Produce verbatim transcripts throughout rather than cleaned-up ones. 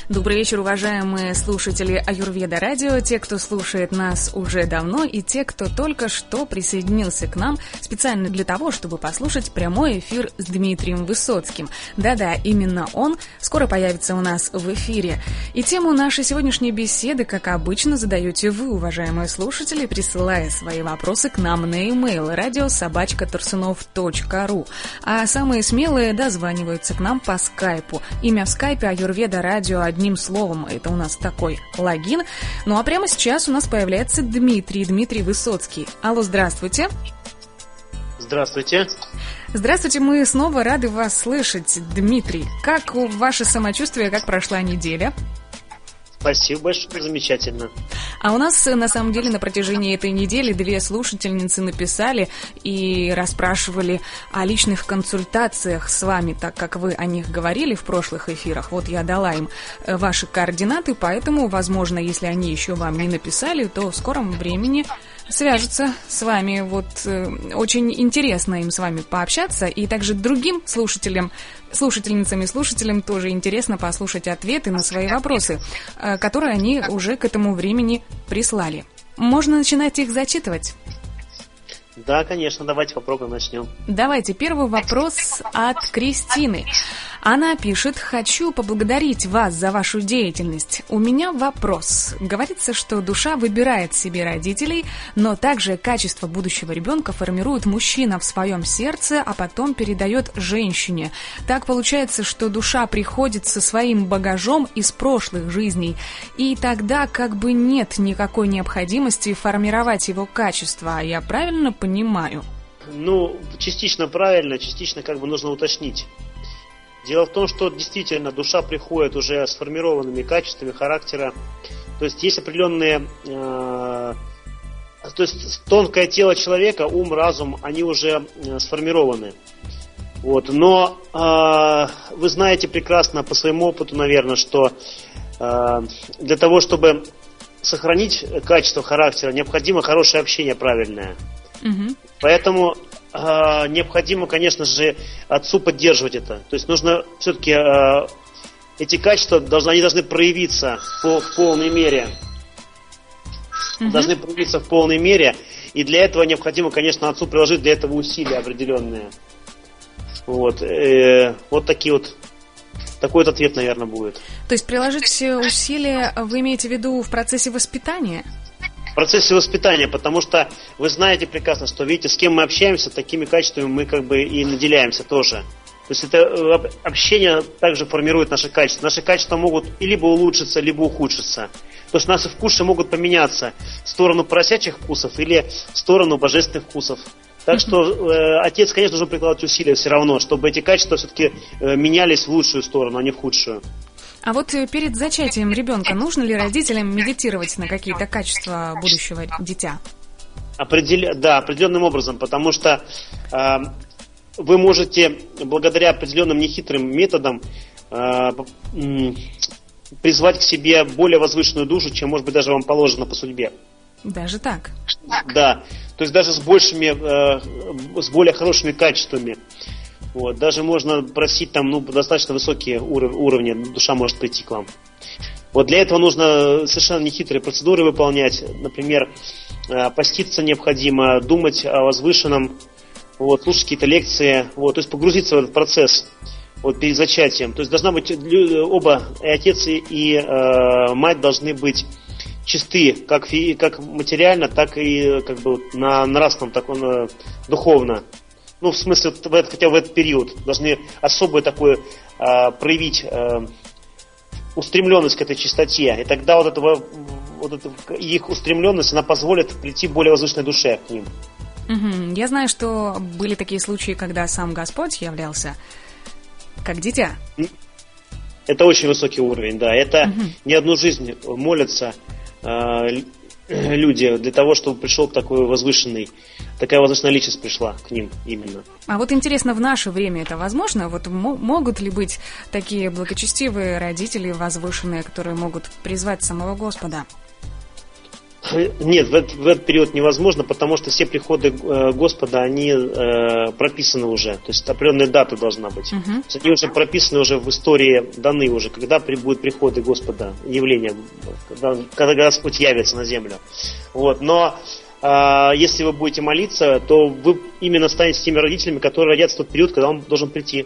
Добрый вечер, уважаемые слушатели Аюрведа Радио, те, кто слушает нас уже давно, и те, кто только что присоединился к нам специально для того, чтобы послушать прямой эфир с Дмитрием Высоцким. Да-да, именно он скоро появится у нас в эфире. И тему нашей сегодняшней беседы, как обычно, задаете вы, уважаемые слушатели, присылая свои вопросы к нам на e-mail радио собака торсунов точка ру. А самые смелые дозваниваются к нам по скайпу. Имя в скайпе Аюрведа Радио одним словом. Это у нас такой логин. Ну а прямо сейчас у нас появляется Дмитрий, Дмитрий Высоцкий. Алло, здравствуйте. Здравствуйте. Здравствуйте, мы снова рады вас слышать, Дмитрий. Как ваше самочувствие, как прошла неделя? Спасибо большое, замечательно. А у нас, на самом деле, на протяжении этой недели две слушательницы написали и расспрашивали о личных консультациях с вами, так как вы о них говорили в прошлых эфирах. Вот я дала им ваши координаты, поэтому, возможно, если они еще вам не написали, то в скором времени свяжутся с вами. Вот э, очень интересно им с вами пообщаться, и также другим слушателям, слушательницам и слушателям тоже интересно послушать ответы на свои вопросы, э, которые они уже к этому времени прислали. Можно начинать их зачитывать? Да, конечно, давайте попробуем, начнем. Давайте, первый вопрос от Кристины. Она пишет: «Хочу поблагодарить вас за вашу деятельность. У меня вопрос. Говорится, что душа выбирает себе родителей, но также качество будущего ребенка формирует мужчина в своем сердце, а потом передает женщине. Так получается, что душа приходит со своим багажом из прошлых жизней, и тогда как бы нет никакой необходимости формировать его качество. Я правильно понимаю?» Ну, частично правильно, частично как бы нужно уточнить. Дело в том, что действительно душа приходит уже сформированными качествами характера. То есть есть определенные... Э, то есть тонкое тело человека, ум, разум, они уже э, сформированы. Вот. Но э, вы знаете прекрасно по своему опыту, наверное, что э, для того, чтобы сохранить качество характера, необходимо хорошее общение правильное. Угу. Поэтому... Uh, необходимо, конечно же, отцу поддерживать это. То есть нужно все-таки uh, эти качества должны, они должны проявиться по, в полной мере. Uh-huh. Должны проявиться в полной мере. И для этого необходимо, конечно, отцу приложить для этого усилия определенные. Вот, э, вот такие вот. Такой вот ответ, наверное, будет. То есть приложить все усилия вы имеете в виду в процессе воспитания? В процессе воспитания, потому что вы знаете прекрасно, что, видите, с кем мы общаемся, такими качествами мы как бы и наделяемся тоже. То есть это общение также формирует наши качества. Наши качества могут и либо улучшиться, либо ухудшиться. То есть наши вкусы могут поменяться в сторону поросячьих вкусов или в сторону божественных вкусов. Так что э, отец, конечно, должен прикладывать усилия все равно, чтобы эти качества все-таки э, менялись в лучшую сторону, а не в худшую. А вот перед зачатием ребенка нужно ли родителям медитировать на какие-то качества будущего дитя? Определ... Да, определенным образом, потому что э, вы можете благодаря определенным нехитрым методам э, э, призвать к себе более возвышенную душу, чем, может быть, даже вам положено по судьбе. Даже так? Да, то есть даже с большими, э, с более хорошими качествами. Вот, даже можно просить там, ну, достаточно высокие уров- уровни, душа может прийти к вам. Вот для этого нужно совершенно нехитрые процедуры выполнять. Например, э, поститься необходимо, думать о возвышенном, вот, слушать какие-то лекции, вот, то есть погрузиться в этот процесс вот, перед зачатием. То есть должна быть оба, и отец, и э, мать должны быть чисты, как, фи, как материально, так и как бы на нравственном, так и духовно. Ну, в смысле, в этот, хотя бы в этот период должны особую такую э, проявить э, устремленность к этой чистоте. И тогда вот, этого, вот эта их устремленность, она позволит прийти к более возвышенной душе к ним. Угу. Я знаю, что были такие случаи, когда сам Господь являлся как дитя. Это очень высокий уровень, да. Это угу. не одну жизнь молятся э, люди для того, чтобы пришел такой возвышенный, такая возвышенная личность пришла к ним именно. А вот интересно, в наше время это возможно? Вот м- могут ли быть такие благочестивые родители возвышенные, которые могут призвать самого Господа? Нет, в этот, в этот период невозможно, потому что все приходы э, Господа, они э, прописаны уже. То есть определенная дата должна быть. Uh-huh. То есть они уже прописаны уже в истории, даны уже, когда будут приходы Господа, явления, когда, когда Господь явится на землю. Вот. Но э, если вы будете молиться, то вы именно станете теми родителями, которые родятся в тот период, когда он должен прийти.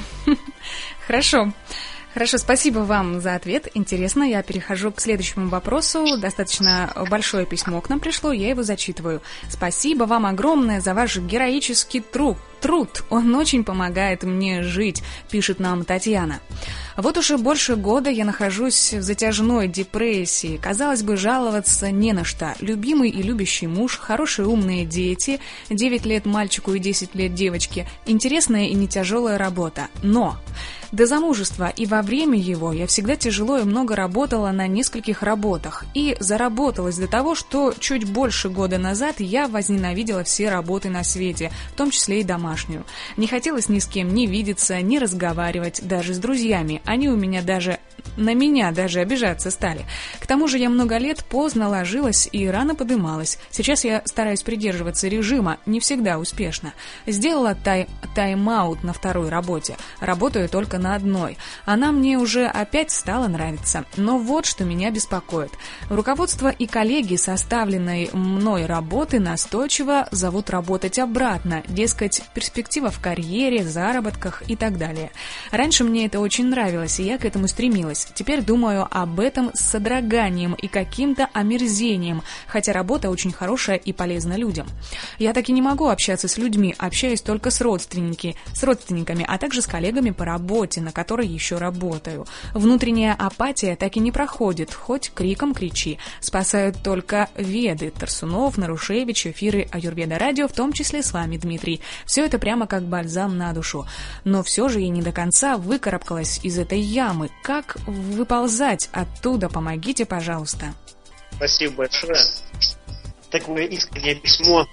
Хорошо. Хорошо, спасибо вам за ответ. Интересно, я перехожу к следующему вопросу. Достаточно большое письмо к нам пришло, я его зачитываю. Спасибо вам огромное за ваш героический труд. Труд, он очень помогает мне жить, пишет нам Татьяна. Вот уже больше года я нахожусь в затяжной депрессии. Казалось бы, жаловаться не на что. Любимый и любящий муж, хорошие умные дети, девять лет мальчику и десять лет девочке, интересная и не тяжелая работа. Но до замужества и во время его я всегда тяжело и много работала на нескольких работах. И заработалась до того, что чуть больше года назад я возненавидела все работы на свете, в том числе и домашние. Не хотелось ни с кем ни видеться, ни разговаривать, даже с друзьями. Они у меня даже, на меня даже обижаться стали. К тому же я много лет поздно ложилась и рано подымалась. Сейчас я стараюсь придерживаться режима, не всегда успешно. Сделала тай- тайм-аут на второй работе. Работаю только на одной. Она мне уже опять стала нравиться. Но вот что меня беспокоит. Руководство и коллеги составленной мной работы настойчиво зовут работать обратно. Дескать, перспектива в карьере, заработках и так далее. Раньше мне это очень нравилось, и я к этому стремилась. Теперь думаю об этом с содроганием и каким-то омерзением, хотя работа очень хорошая и полезна людям. Я так и не могу общаться с людьми, общаюсь только с родственники, с родственниками, а также с коллегами по работе, на которой еще работаю. Внутренняя апатия так и не проходит, хоть криком кричи. Спасают только веды, Тарсунов, Нарушевич, эфиры Аюрведа Радио, в том числе с вами, Дмитрий. Все это прямо как бальзам на душу. Но все же я не до конца выкарабкалась из этой ямы. Как выползать оттуда? Помогите, пожалуйста. Спасибо большое. Такое искреннее письмо.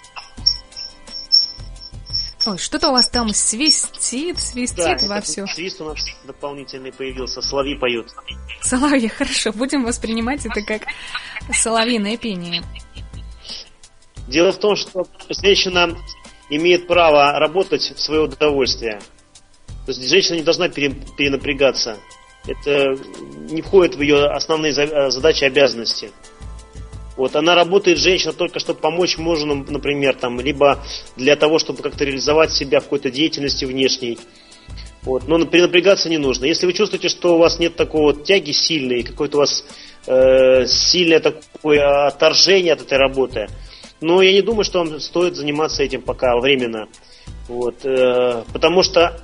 Ой, что-то у вас там свистит, свистит да, вовсю. Свист у нас дополнительный появился, соловьи поют. Соловьи, хорошо, будем воспринимать это как соловьиное пение. Дело в том, что женщина имеет право работать в свое удовольствие. То есть женщина не должна перенапрягаться. Это не входит в ее основные задачи и обязанности. Вот, она работает, женщина, только чтобы помочь мужу, например, там, либо для того, чтобы как-то реализовать себя в какой-то деятельности внешней. Вот, но перенапрягаться не нужно. Если вы чувствуете, что у вас нет такого вот тяги сильной, какое-то у вас э, сильное такое отторжение от этой работы, но я не думаю, что вам стоит заниматься этим пока временно. Вот, э, потому что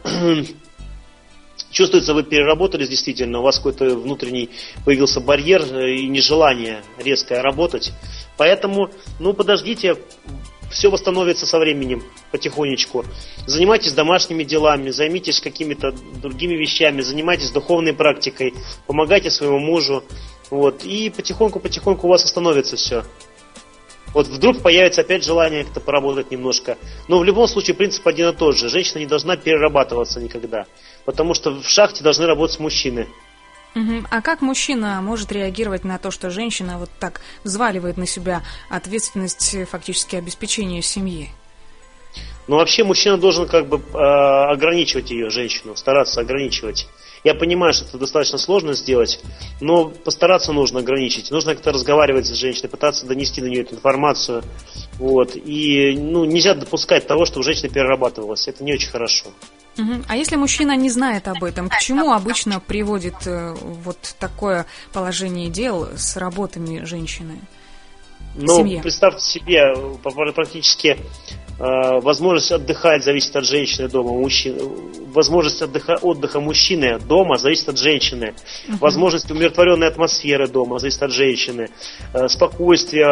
чувствуется, вы переработались действительно, у вас какой-то внутренний появился барьер и нежелание резко работать. Поэтому, ну, подождите, все восстановится со временем, потихонечку. Занимайтесь домашними делами, займитесь какими-то другими вещами, занимайтесь духовной практикой, помогайте своему мужу. Вот, и потихоньку-потихоньку у вас остановится все. Вот вдруг появится опять желание как-то поработать немножко. Но в любом случае принцип один и тот же. Женщина не должна перерабатываться никогда. Потому что в шахте должны работать мужчины. Угу. А как мужчина может реагировать на то, что женщина вот так взваливает на себя ответственность фактически обеспечения семьи? Ну, вообще мужчина должен как бы э, ограничивать ее, женщину, стараться ограничивать. Я понимаю, что это достаточно сложно сделать, но постараться нужно ограничить. Нужно как-то разговаривать с женщиной, пытаться донести до нее эту информацию. Вот. И ну, нельзя допускать того, что у женщины перерабатывалось. Это не очень хорошо. Угу. А если мужчина не знает об этом, к чему обычно приводит э, вот такое положение дел с работами женщины? Ну, представьте себе, практически э, возможность отдыхать зависит от женщины дома, мужчины. Возможность отдыха, отдыха мужчины дома зависит от женщины. Uh-huh. Возможность умиротворенной атмосферы дома зависит от женщины. Э, спокойствие,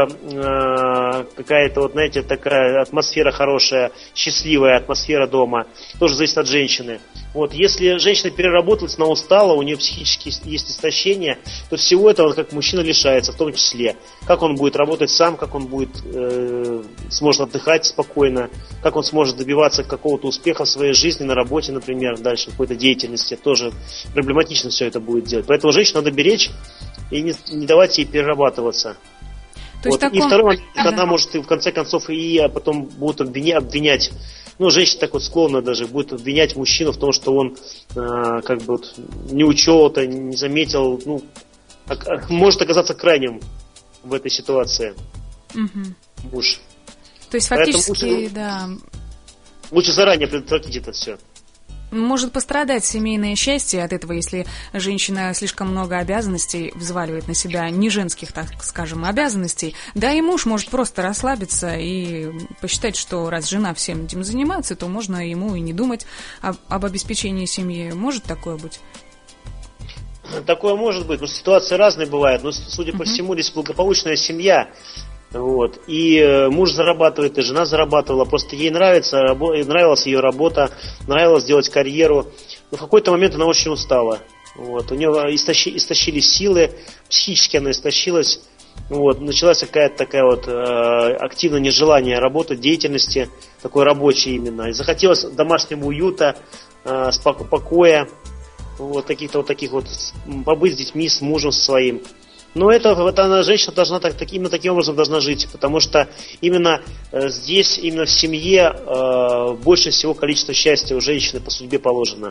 э, какая-то, вот, знаете, такая атмосфера хорошая, счастливая атмосфера дома тоже зависит от женщины. Вот, если женщина переработалась, она устала, у нее психически есть истощение, то всего этого как мужчина лишается, в том числе. Как он будет работать сам, как он будет э, сможет отдыхать спокойно, как он сможет добиваться какого-то успеха в своей жизни, на работе, например, дальше в какой-то деятельности. Тоже проблематично все это будет делать. Поэтому женщину надо беречь и не, не давать ей перерабатываться. То Вот. Таком... И второй момент, ага. Она может и в конце концов и потом будут обвинять, обвинять, ну, женщина так вот склонна даже, будет обвинять мужчину в том, что он э, как бы вот, не учел это, не заметил, ну, может оказаться крайним в этой ситуации угу. муж. То есть фактически, лучше, да. Лучше заранее предотвратить это все. Может пострадать семейное счастье от этого, если женщина слишком много обязанностей взваливает на себя, не женских, так скажем, обязанностей. Да и муж может просто расслабиться и посчитать, что раз жена всем этим занимается, то можно ему и не думать об, об обеспечении семьи. Может такое быть? Такое может быть, но ситуации разные бывают. Но, судя uh-huh. по всему, здесь благополучная семья. Вот. И муж зарабатывает, и жена зарабатывала. Просто ей нравится, нравилась ее работа, нравилось делать карьеру. Но в какой-то момент она очень устала. Вот. У нее истощи, истощились силы, психически она истощилась. Вот. Началась какая-то такая вот э, активное нежелание работать, деятельности, такой рабочей именно. И захотелось домашнего уюта, э, покоя, вот, каких-то вот таких вот, побыть с детьми, с мужем своим. Но это, это она, женщина должна так, так, именно таким образом должна жить, потому что именно э, здесь, именно в семье э, больше всего количество счастья у женщины по судьбе положено.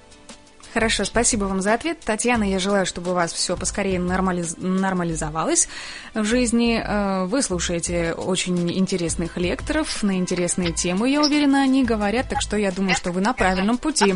Хорошо, спасибо вам за ответ. Татьяна, я желаю, чтобы у вас все поскорее нормализ... нормализовалось в жизни. Вы слушаете очень интересных лекторов на интересные темы, я уверена, они говорят, так что я думаю, что вы на правильном пути.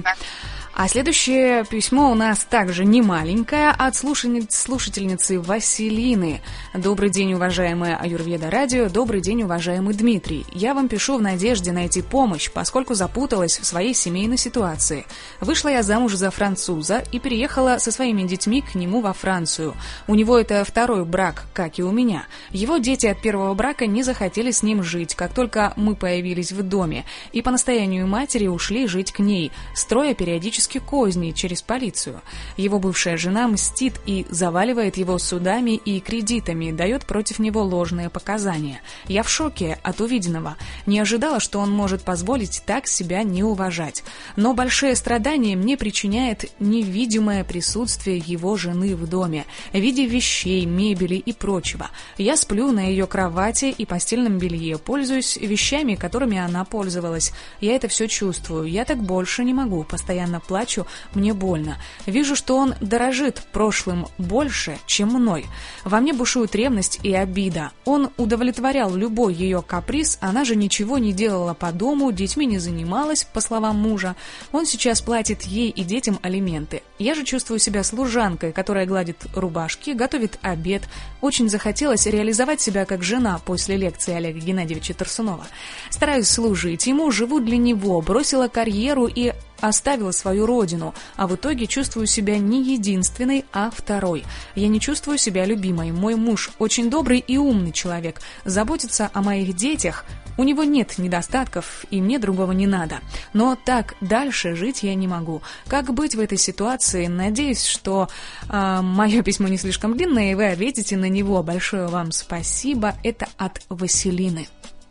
А следующее письмо у нас также не маленькое, от слушательницы Василины. Добрый день, уважаемая Аюрведа Радио. Добрый день, уважаемый Дмитрий. Я вам пишу в надежде найти помощь, поскольку запуталась в своей семейной ситуации. Вышла я замуж за француза и переехала со своими детьми к нему во Францию. У него это второй брак, как и у меня. Его дети от первого брака не захотели с ним жить, как только мы появились в доме, и по настоянию матери ушли жить к ней, строя периодически козни через полицию. Его бывшая жена мстит и заваливает его судами и кредитами, дает против него ложные показания. Я в шоке от увиденного. Не ожидала, что он может позволить так себя не уважать. Но большие страдания мне причиняет невидимое присутствие его жены в доме, в виде вещей, мебели и прочего. Я сплю на ее кровати и постельном белье, пользуюсь вещами, которыми она пользовалась. Я это все чувствую. Я так больше не могу. Постоянно плачу, мне больно. Вижу, что он дорожит прошлым больше, чем мной. Во мне бушует ревность и обида. Он удовлетворял любой ее каприз, она же ничего не делала по дому, детьми не занималась, по словам мужа. Он сейчас платит ей и детям алименты. Я же чувствую себя служанкой, которая гладит рубашки, готовит обед. Очень захотелось реализовать себя как жена после лекции Олега Геннадьевича Тарсунова. Стараюсь служить ему, живу для него, бросила карьеру и оставила свою родину, а в итоге чувствую себя не единственной, а второй. Я не чувствую себя любимой. Мой муж очень добрый и умный человек, заботится о моих детях. У него нет недостатков, и мне другого не надо. Но так дальше жить я не могу. Как быть в этой ситуации? Надеюсь, что э, мое письмо не слишком длинное, и вы ответите на него. Большое вам спасибо. Это от Василины.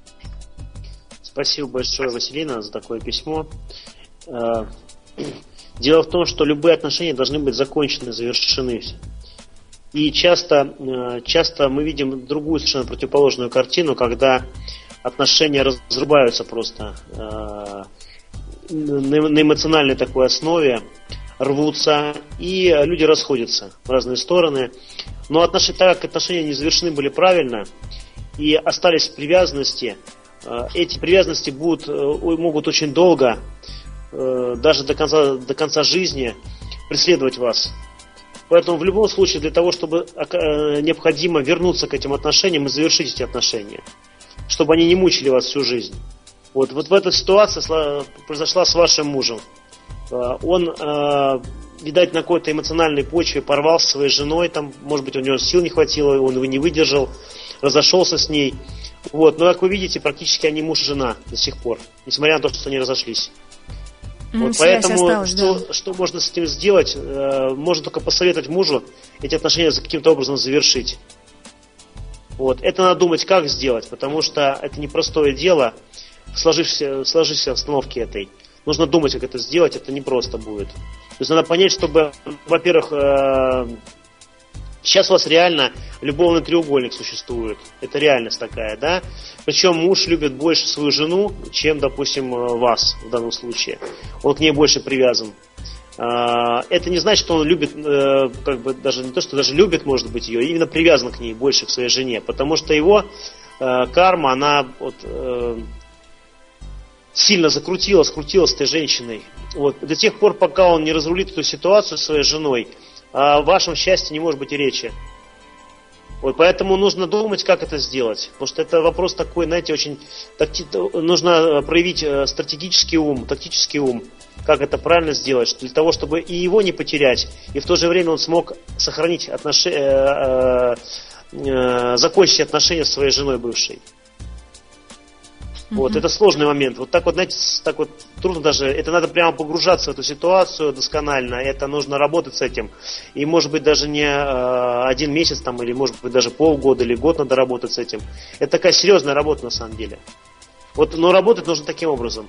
Спасибо большое, Василина, за такое письмо. Дело в том, что любые отношения должны быть закончены, завершены. И часто, часто мы видим другую совершенно противоположную картину, когда отношения разрубаются просто на эмоциональной такой основе, рвутся, и люди расходятся в разные стороны. Но отношения, так как отношения не завершены были правильно и остались в привязанности, эти привязанности будут, могут очень долго, даже до конца, до конца жизни преследовать вас. Поэтому в любом случае для того, чтобы необходимо вернуться к этим отношениям и завершить эти отношения, чтобы они не мучили вас всю жизнь. Вот, вот в этой ситуации произошла с вашим мужем. Он, видать, на какой-то эмоциональной почве порвал со своей женой, там, может быть, у него сил не хватило, он его не выдержал, разошелся с ней. Вот, но, как вы видите, практически они муж и жена до сих пор, несмотря на то, что они разошлись. Вот, поэтому осталась, что, да. что можно с этим сделать? Э, можно только посоветовать мужу эти отношения каким-то образом завершить. Вот. Это надо думать, как сделать, потому что это непростое дело в сложившейся, в сложившейся обстановке этой. Нужно думать, как это сделать, это непросто будет. То есть надо понять, чтобы, во-первых, э, Сейчас у вас реально любовный треугольник существует. Это реальность такая, да? Причем муж любит больше свою жену, чем, допустим, вас в данном случае. Он к ней больше привязан. Это не значит, что он любит, как бы даже не то, что даже любит, может быть, ее, именно привязан к ней больше, к своей жене. Потому что его карма, она вот, сильно закрутилась, скрутилась с этой женщиной. Вот. До тех пор, пока он не разрулит эту ситуацию со своей женой, о вашем счастье не может быть и речи. Вот, поэтому нужно думать, как это сделать. Потому что это вопрос такой, знаете, очень... Такти... Нужно проявить стратегический ум, тактический ум. Как это правильно сделать, для того, чтобы и его не потерять, и в то же время он смог сохранить отношения, э, э, закончить отношения с своей женой бывшей. Вот, mm-hmm. Это сложный момент. Вот так вот, знаете, так вот трудно даже. Это надо прямо погружаться в эту ситуацию досконально. Это нужно работать с этим. И может быть даже не э, один месяц там, или может быть даже полгода или год надо работать с этим. Это такая серьезная работа на самом деле. Вот, но работать нужно таким образом.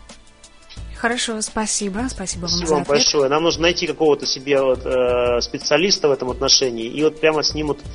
Хорошо, спасибо, спасибо вам спасибо за вам ответ. большое. Нам нужно найти какого-то себе вот, э, специалиста в этом отношении и вот прямо с ним вот,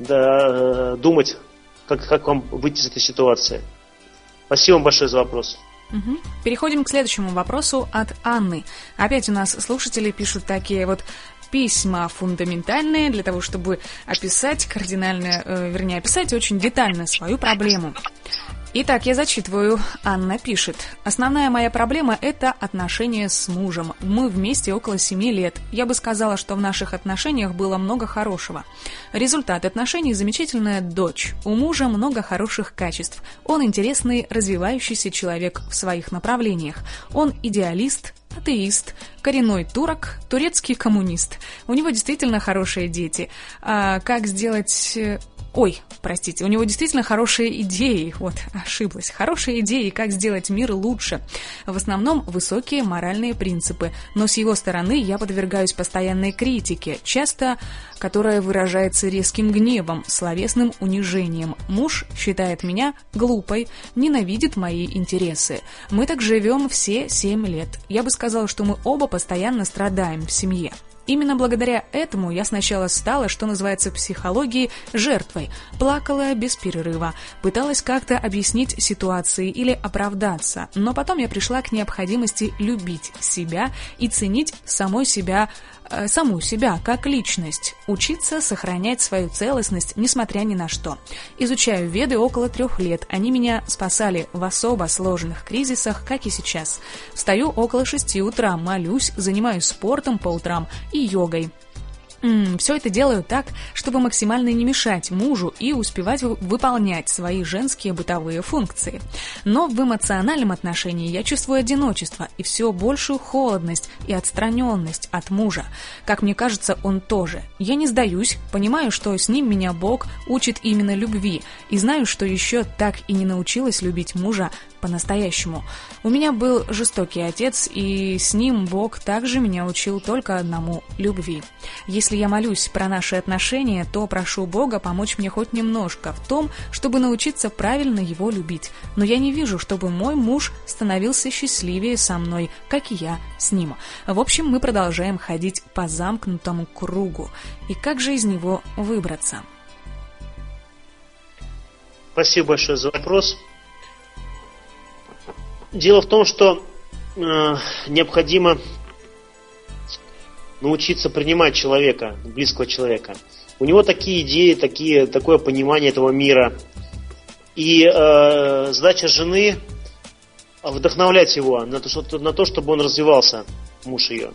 да, э, думать, как, как вам выйти из этой ситуации. Спасибо вам большое за вопрос. Угу. Переходим к следующему вопросу от Анны. Опять у нас слушатели пишут такие вот письма фундаментальные для того, чтобы описать кардинально, э, вернее, описать очень детально свою проблему. Итак, я зачитываю. Анна пишет. Основная моя проблема – это отношения с мужем. Мы вместе около семи лет. Я бы сказала, что в наших отношениях было много хорошего. Результат отношений – замечательная дочь. У мужа много хороших качеств. Он интересный, развивающийся человек в своих направлениях. Он идеалист, атеист, коренной турок, турецкий коммунист. У него действительно хорошие дети. А как сделать... Ой, простите, у него действительно хорошие идеи, вот, ошиблась, хорошие идеи, как сделать мир лучше. В основном высокие моральные принципы, но с его стороны я подвергаюсь постоянной критике, часто которая выражается резким гневом, словесным унижением. Муж считает меня глупой, ненавидит мои интересы. Мы так живем все семь лет. Я бы сказала, что мы оба постоянно страдаем в семье. Именно благодаря этому я сначала стала, что называется, психологией, жертвой. Плакала без перерыва, пыталась как-то объяснить ситуации или оправдаться, но потом я пришла к необходимости любить себя и ценить самой себя, э, саму себя как личность, учиться сохранять свою целостность, несмотря ни на что. Изучаю Веды около трех лет, они меня спасали в особо сложных кризисах, как и сейчас. Встаю около шести утра, молюсь, занимаюсь спортом по утрам и йогой. М-м, все это делаю так, чтобы максимально не мешать мужу и успевать выполнять свои женские бытовые функции. Но в эмоциональном отношении я чувствую одиночество и все большую холодность и отстраненность от мужа. Как мне кажется, он тоже. Я не сдаюсь, понимаю, что с ним меня Бог учит именно любви, и знаю, что еще так и не научилась любить мужа по-настоящему. У меня был жестокий отец, и с ним Бог также меня учил только одному – любви. Если я молюсь про наши отношения, то прошу Бога помочь мне хоть немножко в том, чтобы научиться правильно его любить. Но я не вижу, чтобы мой муж становился счастливее со мной, как и я с ним. В общем, мы продолжаем ходить по замкнутому кругу. И как же из него выбраться? Спасибо большое за вопрос. Дело в том, что э, необходимо научиться принимать человека, близкого человека. У него такие идеи, такие, такое понимание этого мира. И э, задача жены вдохновлять его на то, на то, чтобы он развивался, муж ее.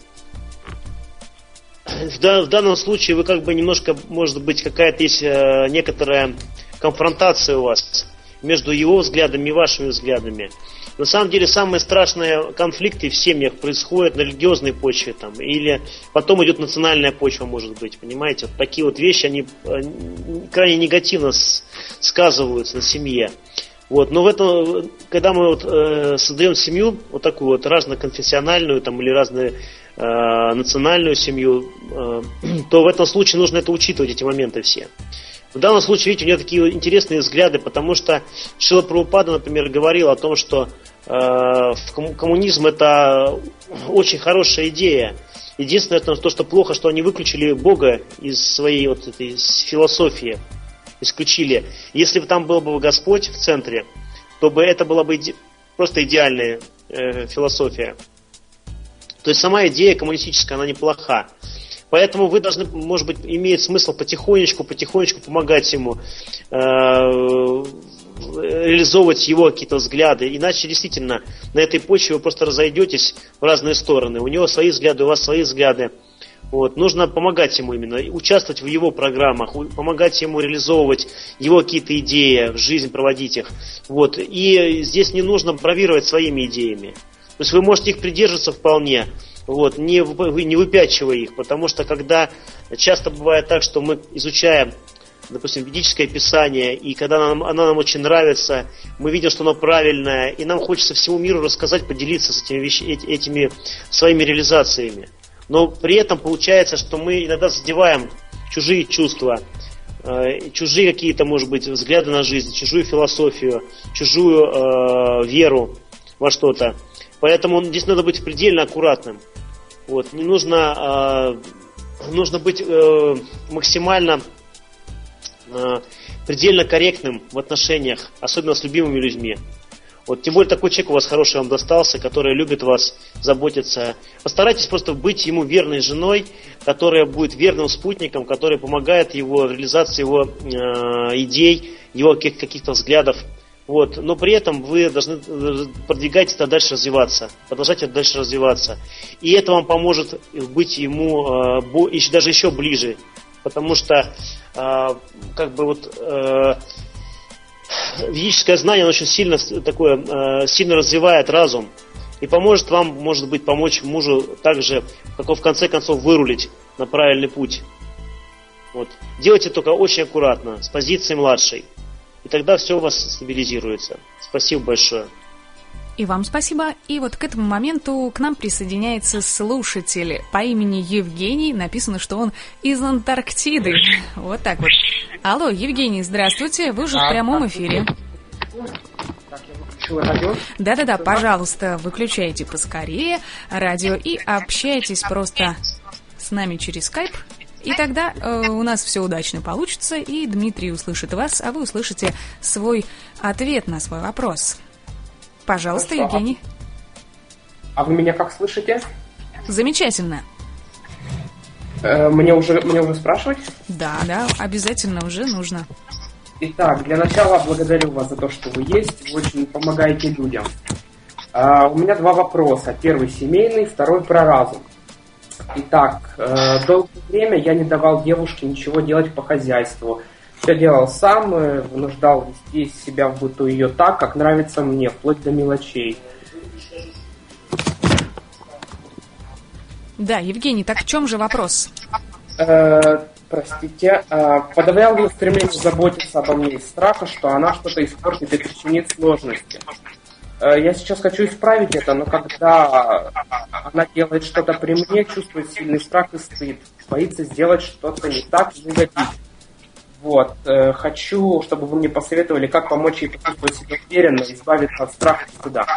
В, в данном случае вы как бы немножко, может быть, какая-то есть э, некоторая конфронтация у вас между его взглядами и вашими взглядами. На самом деле самые страшные конфликты в семьях происходят на религиозной почве там, или потом идет национальная почва, может быть, понимаете? Вот такие вот вещи, они крайне негативно сказываются на семье. Вот. Но в этом, когда мы вот, э, создаем семью, вот такую вот разноконфессиональную там, или разную э, национальную семью, э, то в этом случае нужно это учитывать, эти моменты все. В данном случае, видите, у него такие интересные взгляды, потому что Шрила Прабхупада, например, говорил о том, что э, коммунизм это очень хорошая идея, Единственное, то, что плохо, что они выключили Бога из своей вот этой философии. Исключили. Если бы там был бы Господь в центре, то бы это была бы иде... просто идеальная э, философия. То есть сама идея коммунистическая, она неплоха. Поэтому вы должны, может быть, имеет смысл потихонечку, потихонечку помогать ему, э, реализовывать его какие-то взгляды. Иначе действительно на этой почве вы просто разойдетесь в разные стороны. У него свои взгляды, у вас свои взгляды. Вот. Нужно помогать ему именно, участвовать в его программах, помогать ему реализовывать его какие-то идеи, в жизнь проводить их. Вот. И здесь не нужно бравировать своими идеями. То есть вы можете их придерживаться вполне, вот, не, не выпячивая их, потому что когда часто бывает так, что мы изучаем, допустим, ведическое писание, и когда нам, оно нам очень нравится, мы видим, что оно правильное, и нам хочется всему миру рассказать, поделиться с этими, вещ... этими своими реализациями. Но при этом получается, что мы иногда задеваем чужие чувства, э, чужие какие-то, может быть, взгляды на жизнь, чужую философию, чужую э, веру во что-то. Поэтому здесь надо быть предельно аккуратным. Вот. Не нужно, э, нужно быть э, максимально э, предельно корректным в отношениях, особенно с любимыми людьми. Вот, тем более такой человек у вас хороший вам достался, который любит вас, заботится. Постарайтесь просто быть ему верной женой, которая будет верным спутником, которая помогает его в реализации его э, идей, его каких-то взглядов. Вот. Но при этом вы должны продвигать это дальше развиваться, продолжать это дальше развиваться. И это вам поможет быть ему э, еще, даже еще ближе. Потому что э, как бы вот э, ведическое знание, оно очень сильно, такое, э, сильно развивает разум. И поможет вам, может быть, помочь мужу также, как в конце концов, вырулить на правильный путь. Вот. Делайте только очень аккуратно, с позиции младшей. И тогда все у вас стабилизируется. Спасибо большое. И вам спасибо. И вот к этому моменту к нам присоединяется слушатель по имени Евгений. Написано, что он из Антарктиды. Вот так вот. Алло, Евгений, здравствуйте. Вы уже в прямом эфире. Да-да-да, пожалуйста, выключайте поскорее радио и общайтесь просто с нами через скайп. И тогда э, у нас все удачно получится, и Дмитрий услышит вас, а вы услышите свой ответ на свой вопрос. Пожалуйста, Хорошо. Евгений. А вы меня как слышите? Замечательно. Э, мне уже, мне уже спрашивать? Да, да, обязательно уже нужно. Итак, для начала благодарю вас за то, что вы есть, вы очень помогаете людям. Э, у меня два вопроса. Первый семейный, второй про разум. Итак, э, долгое время я не давал девушке ничего делать по хозяйству. Все делал сам, э, вынуждал вести себя в быту ее так, как нравится мне, вплоть до мелочей. Да, Евгений, так в чем же вопрос? Э, простите, э, подавлял ли стремление заботиться обо мне из страха, что она что-то испортит и причинит сложности? Я сейчас хочу исправить это, но когда она делает что-то при мне, чувствует сильный страх и стыд, боится сделать что-то не так и угодить. Вот. Хочу, чтобы вы мне посоветовали, как помочь ей почувствовать себя уверенно, избавиться от страха и стыда.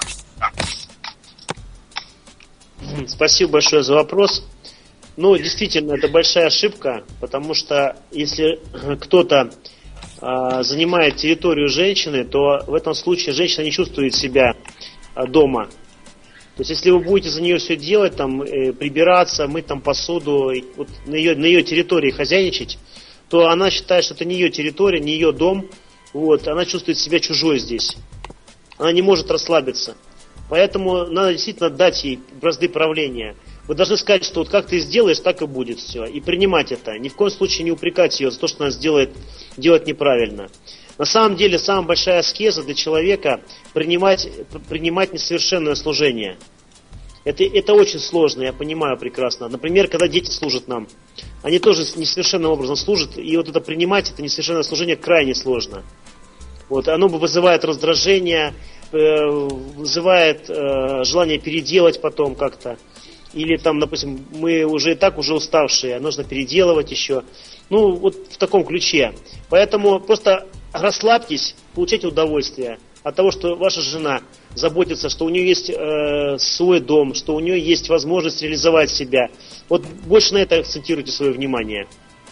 Спасибо большое за вопрос. Ну, действительно, это большая ошибка, потому что если кто-то занимает территорию женщины, то в этом случае женщина не чувствует себя дома. То есть, если вы будете за нее все делать, там, прибираться, мыть там посуду, вот на ее, на ее территории хозяйничать, то она считает, что это не ее территория, не ее дом, вот, она чувствует себя чужой здесь. Она не может расслабиться. Поэтому надо действительно дать ей бразды правления. Вы должны сказать, что вот как ты сделаешь, так и будет все. И принимать это. Ни в коем случае не упрекать ее за то, что она сделает, делает неправильно. На самом деле, самая большая аскеза для человека принимать, принимать несовершенное служение. Это, это очень сложно, я понимаю прекрасно. Например, когда дети служат нам. Они тоже несовершенным образом служат. И вот это принимать, это несовершенное служение крайне сложно. Вот, оно вызывает раздражение, вызывает э, желание переделать потом как-то. Или там, допустим, мы уже и так уже уставшие, нужно переделывать еще. Ну, вот в таком ключе. Поэтому просто расслабьтесь, получайте удовольствие от того, что ваша жена заботится, что у нее есть э, свой дом, что у нее есть возможность реализовать себя. Вот больше на это акцентируйте свое внимание.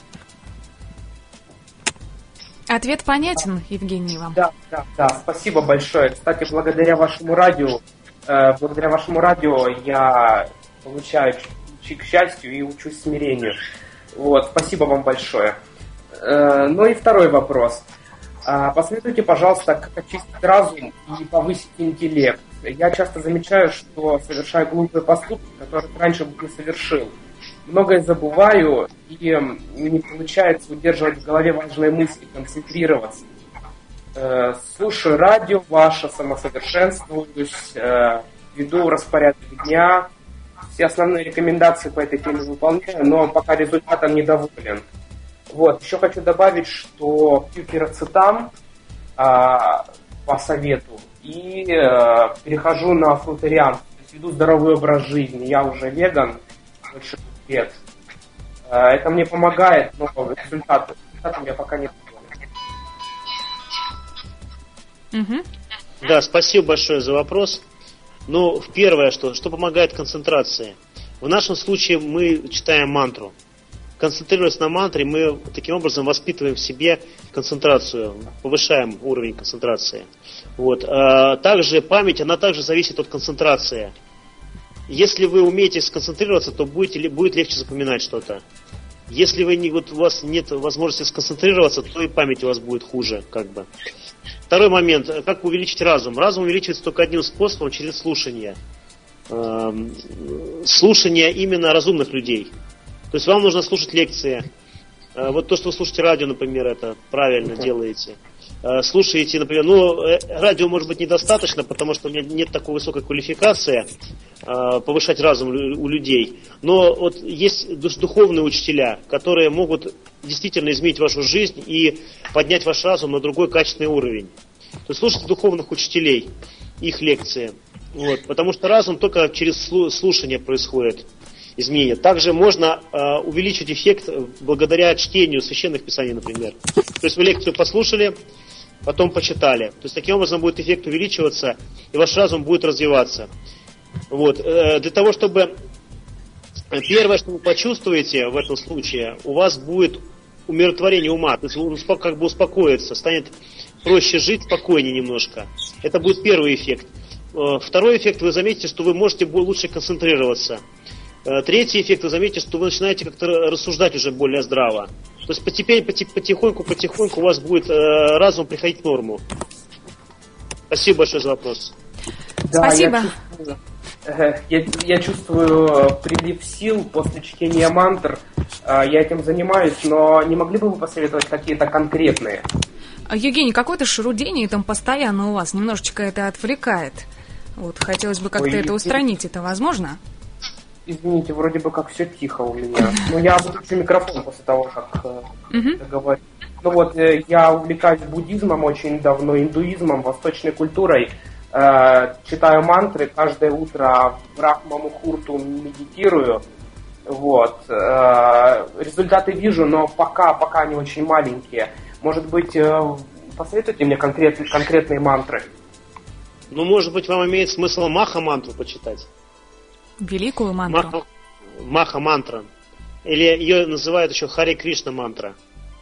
Ответ понятен, Евгений, вам? Да, да, да, спасибо большое. Кстати, благодаря вашему радио, э, благодаря вашему радио я получаю ключи к счастью и учусь смирению. Вот, спасибо вам большое. Э, ну и второй вопрос. Э, посоветуйте, пожалуйста, как очистить разум и повысить интеллект. Я часто замечаю, что совершаю глупые поступки, которые раньше бы не совершил. Многое забываю, и не получается удерживать в голове важные мысли, концентрироваться. Э, слушаю радио ваше, самосовершенствуюсь, э, веду распорядок дня. Все основные рекомендации по этой теме выполняю, но пока результатом недоволен. Вот. Еще хочу добавить, что пью пироцетам э, по совету и э, перехожу на фрутарианство, то есть веду здоровый образ жизни. Я уже веган, больше лет. Э, это мне помогает, но результаты, результатом я пока не доволен. Угу. Да, спасибо большое за вопрос. Ну, первое, что, что помогает концентрации. В нашем случае мы читаем мантру. Концентрируясь на мантре, мы таким образом воспитываем в себе концентрацию, повышаем уровень концентрации. Вот. А также память, она также зависит от концентрации. Если вы умеете сконцентрироваться, то будете, будет легче запоминать что-то. Если вы не, вот у вас нет возможности сконцентрироваться, то и память у вас будет хуже, как бы. Второй момент. Как увеличить разум? Разум увеличивается только одним способом, через слушание. Эм, слушание именно разумных людей. То есть вам нужно слушать лекции. Э, вот то, что вы слушаете радио, например, это правильно okay. делаете. Э, слушаете, например, ну, э, радио может быть недостаточно, потому что у меня нет такой высокой квалификации э, повышать разум у людей. Но вот есть духовные учителя, которые могут действительно изменить вашу жизнь и поднять ваш разум на другой качественный уровень. То есть слушайте духовных учителей, их лекции. Вот, потому что разум только через слушание происходит изменение. Также можно э, увеличить эффект благодаря чтению священных писаний, например. То есть вы лекцию послушали, потом почитали. То есть таким образом будет эффект увеличиваться, и ваш разум будет развиваться. Вот. Э, для того, чтобы... Первое, что вы почувствуете в этом случае, у вас будет умиротворение ума. То есть он как бы успокоится, станет проще жить, спокойнее немножко. Это будет первый эффект. Второй эффект, вы заметите, что вы можете лучше концентрироваться. Третий эффект, вы заметите, что вы начинаете как-то рассуждать уже более здраво. То есть постепенно, потихоньку, потихоньку у вас будет разум приходить в норму. Спасибо большое за вопрос. Да, Спасибо. Я чувствую, я, я чувствую прилив сил после чтения мантр. Я этим занимаюсь, но не могли бы вы посоветовать какие-то конкретные? Евгений, какое-то шарудение там постоянно у вас, немножечко это отвлекает. Вот, хотелось бы как-то Ой, это устранить, это возможно? Извините, вроде бы как все тихо у меня. Но я выключу микрофон после того, как uh-huh. говорю. Ну вот, я увлекаюсь буддизмом очень давно, индуизмом, восточной культурой. Читаю мантры, каждое утро в Брахма-мухурту медитирую. Вот. Результаты вижу, но пока, пока они очень маленькие. Может быть, посоветуйте мне конкретные, конкретные мантры? Ну, может быть, вам имеет смысл маха-мантру почитать? Великую мантру? Маха, маха-мантра. Или ее называют еще Харе Кришна мантра.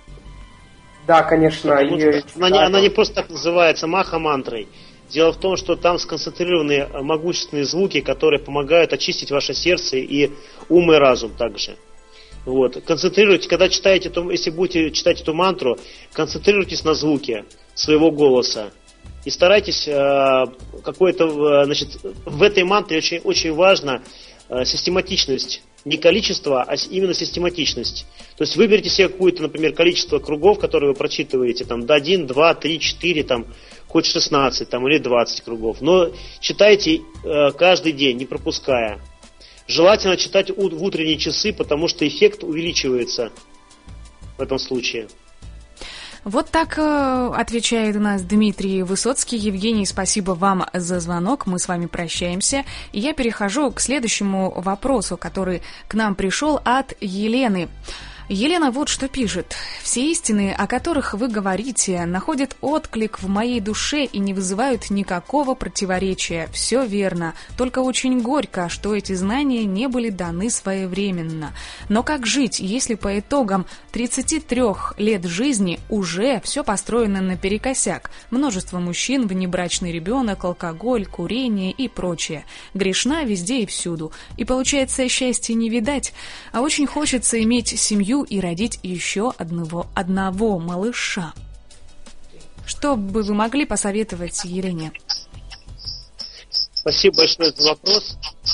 Да, конечно. Ее... Она, она не просто так называется маха-мантрой. Дело в том, что там сконцентрированы могущественные звуки, которые помогают очистить ваше сердце и ум и разум также. Вот. Концентрируйтесь, когда читаете, если будете читать эту мантру, концентрируйтесь на звуке своего голоса. И старайтесь э, какое-то, значит, в этой мантре очень, очень важна э, систематичность. Не количество, а именно систематичность. То есть выберите себе какое-то, например, количество кругов, которые вы прочитываете, там, до один, два, три, четыре, там, хоть шестнадцать, там, или двадцать кругов. Но читайте э, каждый день, не пропуская. Желательно читать у, в утренние часы, потому что эффект увеличивается в этом случае. Вот так э, отвечает у нас Дмитрий Высоцкий. Евгений, спасибо вам за звонок. Мы с вами прощаемся. И я перехожу к следующему вопросу, который к нам пришел от Елены. Елена вот что пишет. «Все истины, о которых вы говорите, находят отклик в моей душе и не вызывают никакого противоречия. Все верно, только очень горько, что эти знания не были даны своевременно. Но как жить, если по итогам тридцати трёх лет жизни уже все построено наперекосяк? Множество мужчин, внебрачный ребенок, алкоголь, курение и прочее. Грешна везде и всюду. И получается, счастья не видать, а очень хочется иметь семью и родить еще одного, одного малыша». Что бы вы могли посоветовать Елене? Спасибо большое за вопрос.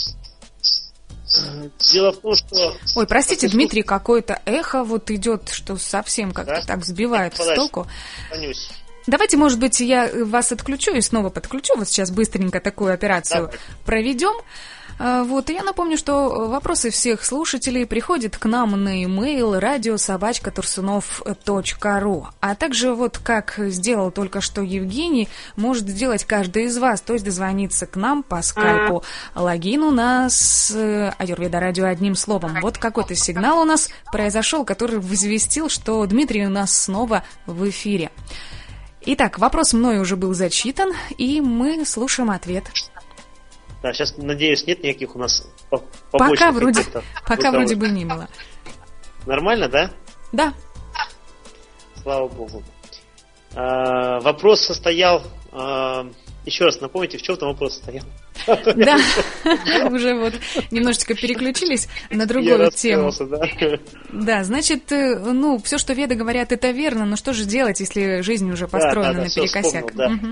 Дело в том, что... Ой, простите, Дмитрий, какое-то эхо вот идет, что совсем как-то да? так сбивает с толку. Понюсь. Давайте, может быть, я вас отключу и снова подключу. Вот сейчас быстренько такую операцию Давай. проведем. Вот, и я напомню, что вопросы всех слушателей приходят к нам на e-mail радио собака турсунов точка ру. А также, вот как сделал только что Евгений, может сделать каждый из вас, то есть дозвониться к нам по скайпу. Логин у нас Аюрведа радио одним словом. Вот какой-то сигнал у нас произошел, который возвестил, что Дмитрий у нас снова в эфире. Итак, вопрос мной уже был зачитан, и мы слушаем ответ. Да, сейчас, надеюсь, нет никаких у нас пока вроде, пока вроде бы не было. Нормально, да? Да. Слава Богу. А, вопрос состоял... А, еще раз напомните, в чем там вопрос состоял? Да, уже вот немножечко переключились на другую тему. Да, значит, ну, все, что веды говорят, это верно, но что же делать, если жизнь уже построена наперекосяк?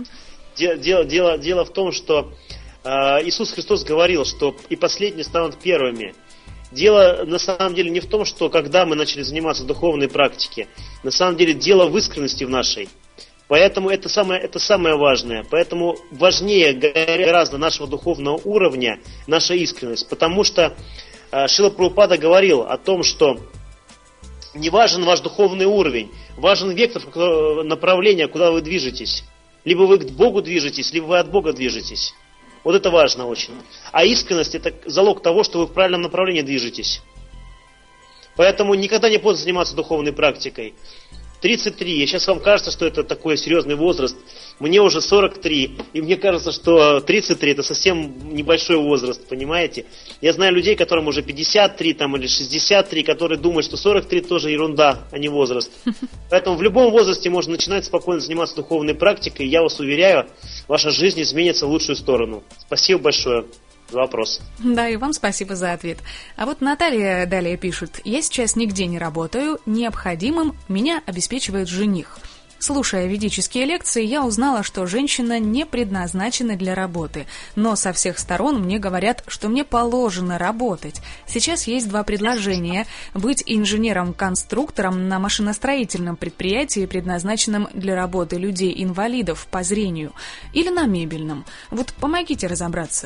Дело в том, что Иисус Христос говорил, что и последние станут первыми. Дело на самом деле не в том, что когда мы начали заниматься духовной практикой, на самом деле дело в искренности в нашей. Поэтому это самое, это самое важное. Поэтому важнее гораздо нашего духовного уровня наша искренность. Потому что Шрила Прабхупада говорил о том, что не важен ваш духовный уровень, важен вектор направления, куда вы движетесь. Либо вы к Богу движетесь, либо вы от Бога движетесь. Вот это важно очень. А искренность – это залог того, что вы в правильном направлении движетесь. Поэтому никогда не поздно заниматься духовной практикой. тридцать три. И сейчас вам кажется, что это такой серьезный возраст. Мне уже сорок три. И мне кажется, что тридцать три это совсем небольшой возраст, понимаете? Я знаю людей, которым уже пятьдесят три там, или шестьдесят три, которые думают, что сорок три тоже ерунда, а не возраст. Поэтому в любом возрасте можно начинать спокойно заниматься духовной практикой. И я вас уверяю, ваша жизнь изменится в лучшую сторону. Спасибо большое за вопрос. Да, и вам спасибо за ответ. А вот Наталья далее пишет. «Я сейчас нигде не работаю, необходимым меня обеспечивает жених. Слушая ведические лекции, я узнала, что женщина не предназначена для работы, но со всех сторон мне говорят, что мне положено работать. Сейчас есть два предложения – быть инженером-конструктором на машиностроительном предприятии, предназначенном для работы людей-инвалидов по зрению, или на мебельном. Вот помогите разобраться».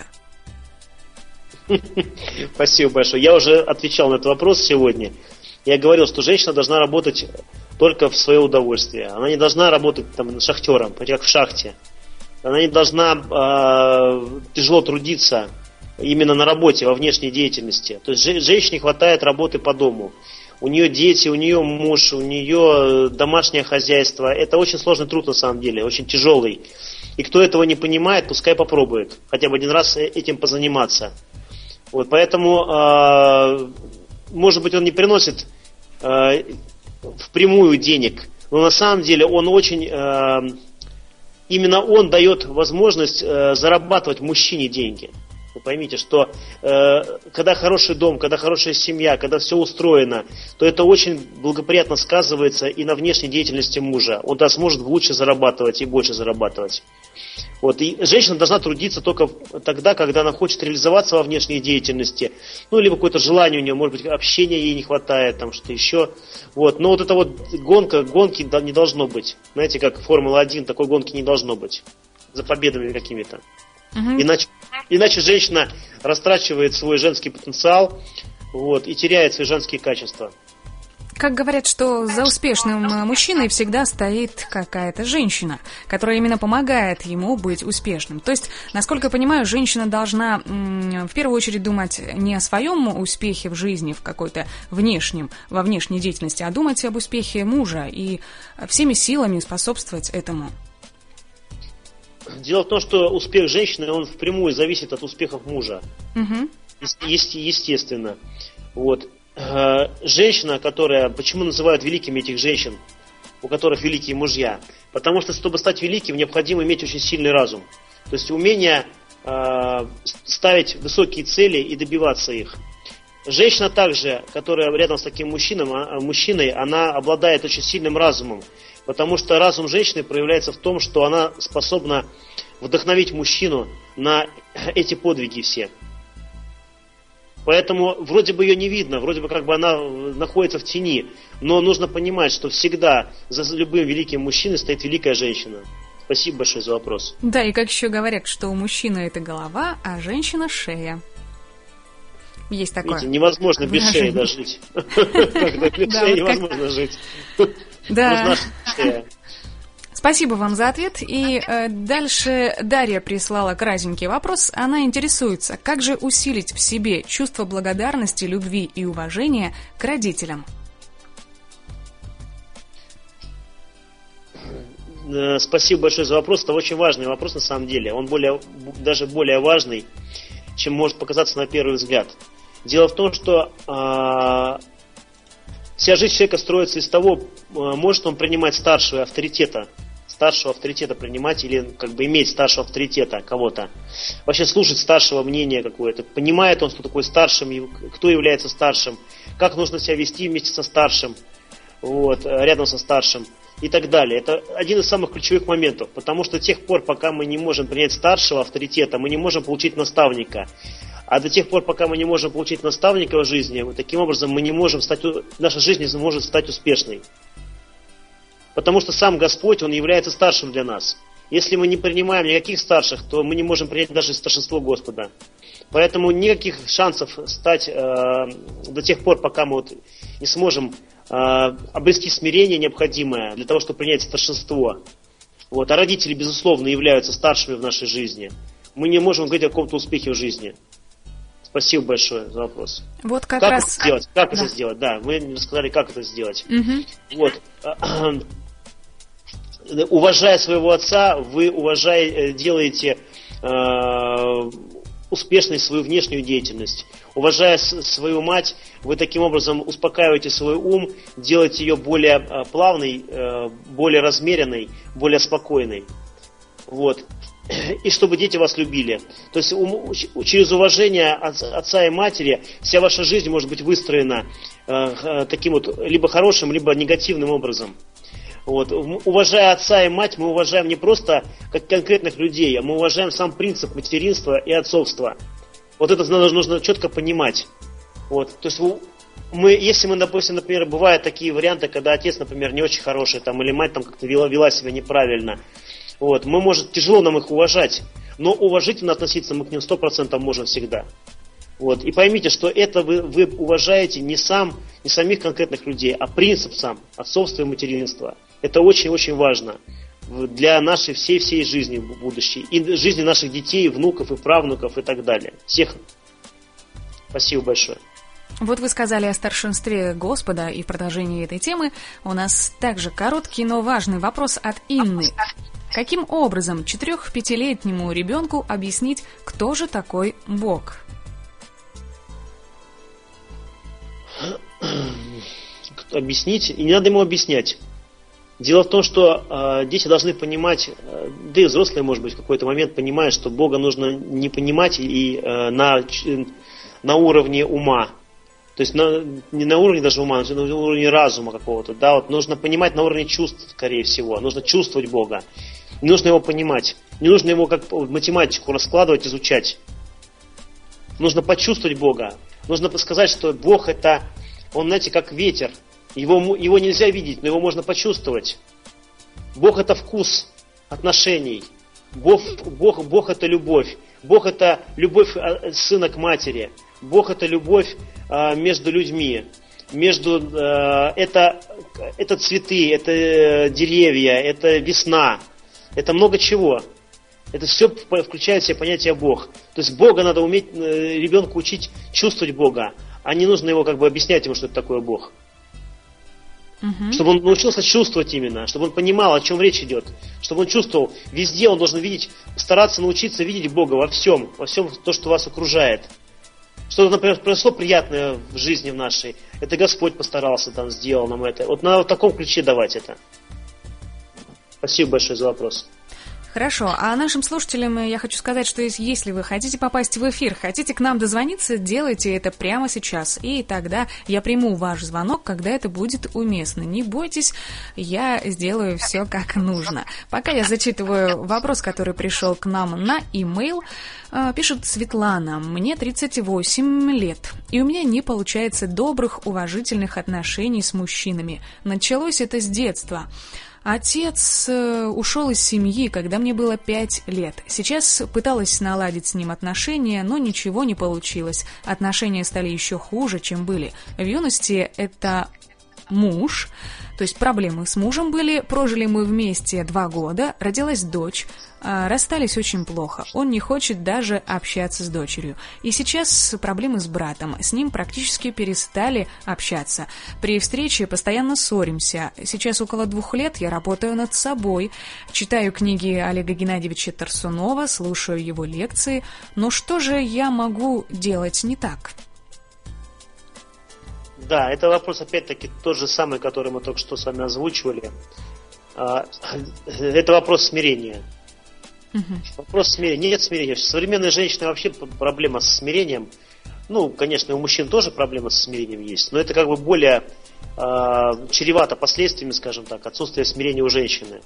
Спасибо большое. Я уже отвечал на этот вопрос сегодня. Я говорил, что женщина должна работать только в свое удовольствие. Она не должна работать там шахтером, как в шахте. Она не должна э, тяжело трудиться именно на работе, во внешней деятельности. То есть женщине хватает работы по дому. У нее дети, у нее муж, у нее домашнее хозяйство. Это очень сложный труд на самом деле, очень тяжелый. И кто этого не понимает, пускай попробует хотя бы один раз этим позаниматься. Вот, поэтому, э, может быть, он не приносит э, впрямую денег, но на самом деле он очень, э, именно он дает возможность э, зарабатывать мужчине деньги. Вы поймите, что э, когда хороший дом, когда хорошая семья, когда все устроено, то это очень благоприятно сказывается и на внешней деятельности мужа. Он да, сможет лучше зарабатывать и больше зарабатывать. Вот. И женщина должна трудиться только тогда, когда она хочет реализоваться во внешней деятельности, ну, либо какое-то желание у нее, может быть, общения ей не хватает, там что-то еще. Вот. Но вот эта вот гонка, гонки не должно быть. Знаете, как Формула один, такой гонки не должно быть. За победами какими-то. Угу. Иначе, иначе женщина растрачивает свой женский потенциал, вот, и теряет свои женские качества. как говорят, что за успешным мужчиной всегда стоит какая-то женщина, которая именно помогает ему быть успешным. То есть, насколько я понимаю, женщина должна м, в первую очередь думать не о своем успехе в жизни, в какой-то внешнем, во внешней деятельности, а думать об успехе мужа и всеми силами способствовать этому. Дело в том, что успех женщины, он впрямую зависит от успехов мужа. Угу. Естественно. Вот. Женщина, которая... Почему называют великими этих женщин, у которых великие мужья? Потому что, чтобы стать великим, необходимо иметь очень сильный разум. То есть умение э, ставить высокие цели и добиваться их. Женщина также, которая рядом с таким мужчиной, мужчиной, она обладает очень сильным разумом. Потому что разум женщины проявляется в том, что она способна вдохновить мужчину на эти подвиги все. Поэтому вроде бы ее не видно, вроде бы как бы она находится в тени. Но нужно понимать, что всегда за любым великим мужчиной стоит великая женщина. Спасибо большое за вопрос. Да, и как еще говорят, что у мужчины это голова, а женщина шея. Есть такое. Видите, невозможно без шеи дожить. Без шеи невозможно жить. Да. Спасибо вам за ответ. И э, дальше Дарья прислала красненький вопрос. Она интересуется, как же усилить в себе чувство благодарности, любви и уважения к родителям? Спасибо большое за вопрос. Это очень важный вопрос на самом деле. Он более, даже более важный, чем может показаться на первый взгляд. Дело в том, что э, вся жизнь человека строится из того, может он принимать старшего авторитета, старшего авторитета принимать или как бы иметь старшего авторитета кого-то. Вообще слушать старшего мнения какое-то. Понимает он, что такое старшим, кто является старшим, как нужно себя вести вместе со старшим, вот, рядом со старшим и так далее. Это один из самых ключевых моментов, потому что до тех пор, пока мы не можем принять старшего авторитета, мы не можем получить наставника. А до тех пор, пока мы не можем получить наставника в жизни, таким образом мы не можем стать, наша жизнь не может стать успешной. Потому что сам Господь, Он является старшим для нас. Если мы не принимаем никаких старших, то мы не можем принять даже старшинство Господа. Поэтому никаких шансов стать э, до тех пор, пока мы вот не сможем э, обрести смирение необходимое для того, чтобы принять старшинство. Вот. А родители, безусловно, являются старшими в нашей жизни. Мы не можем говорить о каком-то успехе в жизни. Спасибо большое за вопрос. Вот как, как раз... это сделать? Как да. это сделать? Да, мы рассказали, как это сделать. Угу. Вот. Уважая своего отца, вы уважая, делаете э, успешной свою внешнюю деятельность. Уважая свою мать, вы таким образом успокаиваете свой ум, делаете ее более э, плавной, э, более размеренной, более спокойной. Вот. И чтобы дети вас любили. То есть ум, через уважение отца и матери вся ваша жизнь может быть выстроена э, таким вот либо хорошим, либо негативным образом. Вот. Уважая отца и мать, мы уважаем не просто как конкретных людей, а мы уважаем сам принцип материнства и отцовства. Вот это нужно, нужно четко понимать. Вот. То есть мы, если мы, допустим, например, бывают такие варианты, когда отец, например, не очень хороший, там, или мать там как-то вела, вела себя неправильно, вот, мы, может, тяжело нам их уважать, но уважительно относиться мы к ним сто процентов можем всегда. Вот. И поймите, что это вы, вы уважаете не, сам, не самих конкретных людей, а принцип сам, отцовства и материнства. Это очень-очень важно для нашей всей-всей жизни будущей. И жизни наших детей, внуков и правнуков и так далее. Всех. Спасибо большое. Вот вы сказали о старшинстве Господа, и в продолжении этой темы у нас также короткий, но важный вопрос от Инны. Каким образом четырех-пятилетнему ребенку объяснить, кто же такой Бог? Объяснить, и не надо ему объяснять. Дело в том, что э, дети должны понимать, э, да и взрослые, может быть, в какой-то момент понимают, что Бога нужно не понимать и э, на, на уровне ума. То есть на, не на уровне даже ума, но на уровне разума какого-то. Да, вот нужно понимать на уровне чувств, скорее всего. Нужно чувствовать Бога. Не нужно его понимать. Не нужно его как математику раскладывать, изучать. Нужно почувствовать Бога. Нужно сказать, что Бог это, он, знаете, как ветер. Его, его нельзя видеть, но его можно почувствовать. Бог это вкус отношений. Бог, Бог, Бог это любовь. Бог это любовь сына к матери. Бог это любовь а, между людьми. между э, это, это цветы, это деревья, это весна, это много чего. Это все включает в себя понятие Бог. То есть Бога надо уметь э, ребенку учить чувствовать Бога, а не нужно его как бы объяснять ему, что это такое Бог. Угу. Чтобы он научился чувствовать именно, чтобы он понимал, о чем речь идет, чтобы он чувствовал, везде он должен видеть, стараться научиться видеть Бога во всем, во всем то, что вас окружает. Что-то, например, произошло приятное в жизни в нашей, это Господь постарался, там, сделал нам это. Вот надо в таком ключе давать это. Спасибо большое за вопрос. Хорошо, а нашим слушателям я хочу сказать, что если вы хотите попасть в эфир, хотите к нам дозвониться, делайте это прямо сейчас, и тогда я приму ваш звонок, когда это будет уместно. Не бойтесь, я сделаю все как нужно. Пока я зачитываю вопрос, который пришел к нам на e-mail, пишет Светлана: мне тридцать восемь лет, и у меня не получается добрых, уважительных отношений с мужчинами. Началось это с детства. Отец ушел из семьи, когда мне было пять лет. Сейчас пыталась наладить с ним отношения, но ничего не получилось. Отношения стали еще хуже, чем были. В юности это муж, то есть проблемы с мужем были. Прожили мы вместе два года, родилась дочь. Расстались очень плохо. Он не хочет даже общаться с дочерью. И сейчас проблемы с братом. С ним практически перестали общаться. При встрече постоянно ссоримся. Сейчас около двух лет я работаю над собой. Читаю книги Олега Геннадьевича Тарсунова, слушаю его лекции. Но что же я могу делать не так? Да, это вопрос опять-таки тот же самый, который мы только что с вами озвучивали. Это вопрос смирения. Угу. Вопрос смирения. Нет смирения. Современные женщины вообще проблема с смирением. Ну, конечно, у мужчин тоже проблема с смирением есть, но это как бы более э, чревато последствиями, скажем так, отсутствие смирения у женщины.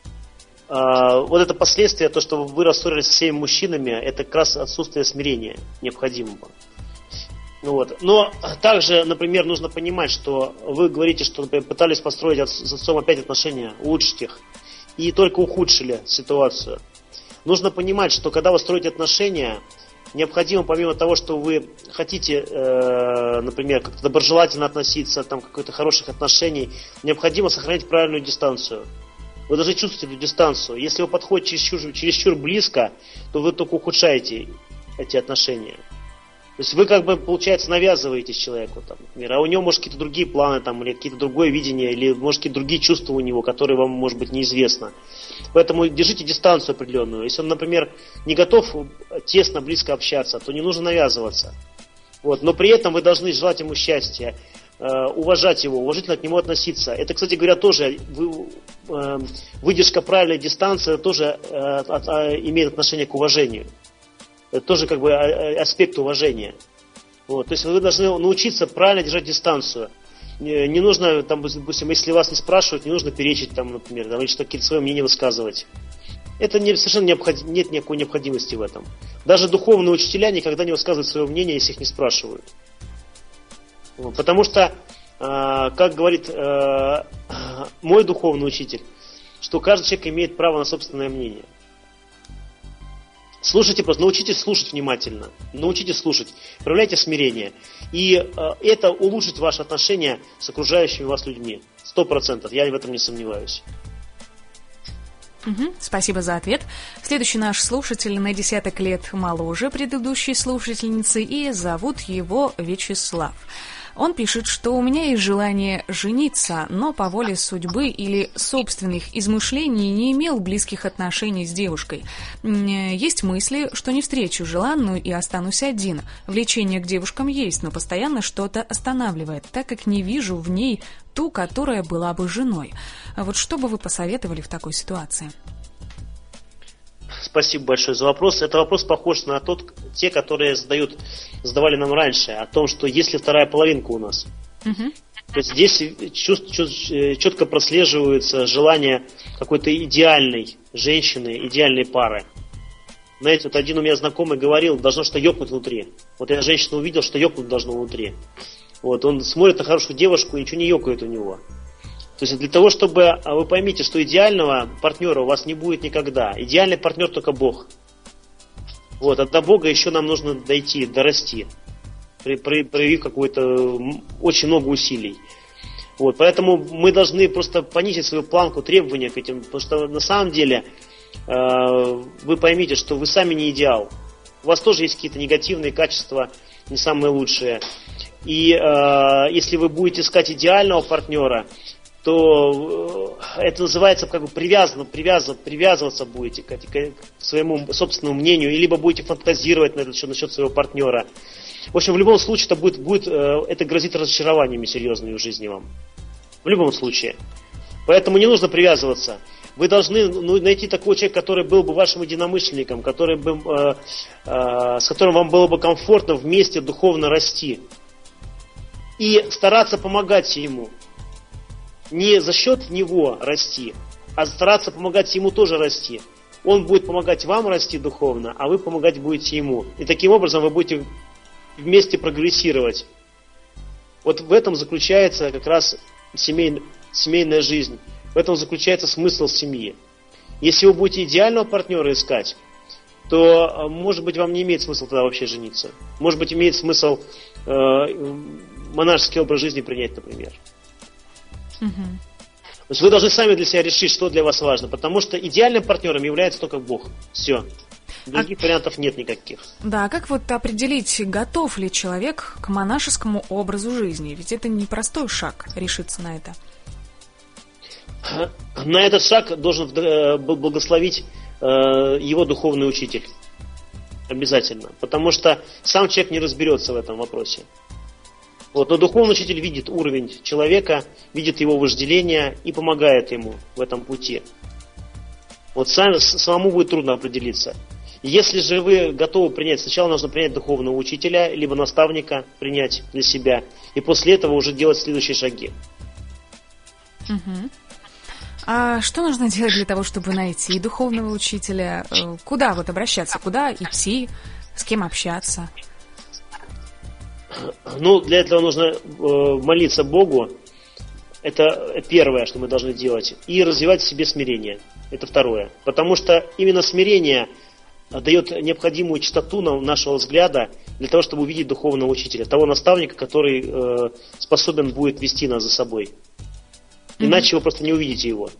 Э, вот это последствие, то, что вы рассорились со всеми мужчинами, это как раз отсутствие смирения необходимого. Ну вот. Но также, например, нужно понимать, что вы говорите, что, например, пытались построить с отцом опять отношения, улучшить их, и только ухудшили ситуацию. Нужно понимать, что когда вы строите отношения, необходимо, помимо того, что вы хотите, э, например, как-то доброжелательно относиться, там, каких-то хороших отношений, необходимо сохранять правильную дистанцию. Вы должны чувствовать эту дистанцию. Если вы подходите чересчур, чересчур близко, то вы только ухудшаете эти отношения. То есть вы, как бы, получается, навязываетесь человеку, там, например, а у него, может, какие-то другие планы, там, или какие-то другое видение, или, может, какие-то другие чувства у него, которые вам, может быть, неизвестны. Поэтому держите дистанцию определенную. Если он, например, не готов тесно, близко общаться, то не нужно навязываться. Вот. Но при этом вы должны желать ему счастья, э, уважать его, уважительно к нему относиться. Это, кстати говоря, тоже вы, э, выдержка правильной дистанции тоже э, от, э, имеет отношение к уважению. Это тоже как бы аспект уважения. Вот. То есть вы должны научиться правильно держать дистанцию. Не, не нужно, там, допустим, если вас не спрашивают, не нужно перечить, там, например, там, или что какие-то свои мнения высказывать. Это не, совершенно необходим, нет никакой необходимости в этом. Даже духовные учителя никогда не высказывают свое мнение, если их не спрашивают. Вот. Потому что, э, как говорит э, мой духовный учитель, что каждый человек имеет право на собственное мнение. Слушайте просто, научитесь слушать внимательно, научитесь слушать, проявляйте смирение. И э, это улучшит ваши отношения с окружающими вас людьми. Сто процентов, я в этом не сомневаюсь. Угу, спасибо за ответ. Следующий наш слушатель на десяток лет моложе предыдущей слушательницы, и зовут его Вячеслав. Он пишет, что у меня есть желание жениться, но по воле судьбы или собственных измышлений не имел близких отношений с девушкой. Есть мысли, что не встречу желанную и останусь один. Влечение к девушкам есть, но постоянно что-то останавливает, так как не вижу в ней ту, которая была бы женой. Вот что бы вы посоветовали в такой ситуации? Спасибо большое за вопрос. Это вопрос похож на тот, те, которые задают, задавали нам раньше, о том, что есть ли вторая половинка у нас. Uh-huh. То есть здесь чувств, чувств, четко прослеживается желание какой-то идеальной женщины, идеальной пары. Знаете, вот один у меня знакомый говорил, должно что ёкнуть внутри. Вот я женщину увидел, что ёкнуть должно внутри. Вот, он смотрит на хорошую девушку, и ничего не ёкает у него. То есть для того, чтобы, вы поймите, что идеального партнера у вас не будет никогда. Идеальный партнер только Бог. Вот, а до Бога еще нам нужно дойти, дорасти. проявив какое-то очень много усилий. Вот, поэтому мы должны просто понизить свою планку требования к этим, потому что на самом деле э, вы поймите, что вы сами не идеал. У вас тоже есть какие-то негативные качества, не самые лучшие. И э, если вы будете искать идеального партнера, то э, это называется как бы привязан, привязан, привязываться будете к, к своему собственному мнению, либо будете фантазировать на этот счет, насчет своего партнера. В общем, в любом случае это, будет, будет, э, это грозит разочарованиями серьезными в жизни вам. В любом случае. Поэтому не нужно привязываться. Вы должны ну, найти такого человека, который был бы вашим единомышленником, который бы, э, э, с которым вам было бы комфортно вместе духовно расти. И стараться помогать ему. Не за счет него расти, а стараться помогать ему тоже расти. Он будет помогать вам расти духовно, а вы помогать будете ему. И таким образом вы будете вместе прогрессировать. Вот в этом заключается как раз семей, семейная жизнь. В этом заключается смысл семьи. Если вы будете идеального партнера искать, то, может быть, вам не имеет смысла тогда вообще жениться. Может быть, имеет смысл э, монашеский образ жизни принять, например. Угу. То есть вы должны сами для себя решить, что для вас важно, потому что идеальным партнером является только Бог. Все. Других а... вариантов нет никаких. Да, как вот определить, готов ли человек к монашескому образу жизни? Ведь это непростой шаг, решиться на это. На этот шаг должен благословить его духовный учитель. Обязательно. Потому что сам человек не разберется в этом вопросе. Вот, но духовный учитель видит уровень человека, видит его вожделение и помогает ему в этом пути. Вот сам, самому будет трудно определиться. Если же вы готовы принять, сначала нужно принять духовного учителя, либо наставника принять для себя, и после этого уже делать следующие шаги. Угу. А что нужно делать для того, чтобы найти духовного учителя? Куда вот обращаться? Куда идти? С кем общаться? Ну, для этого нужно молиться Богу. Это первое, что мы должны делать. И развивать в себе смирение. Это второе. Потому что именно смирение дает необходимую чистоту нашего взгляда для того, чтобы увидеть духовного учителя, того наставника, который э, способен будет вести нас за собой. Иначе mm-hmm. вы просто не увидите его.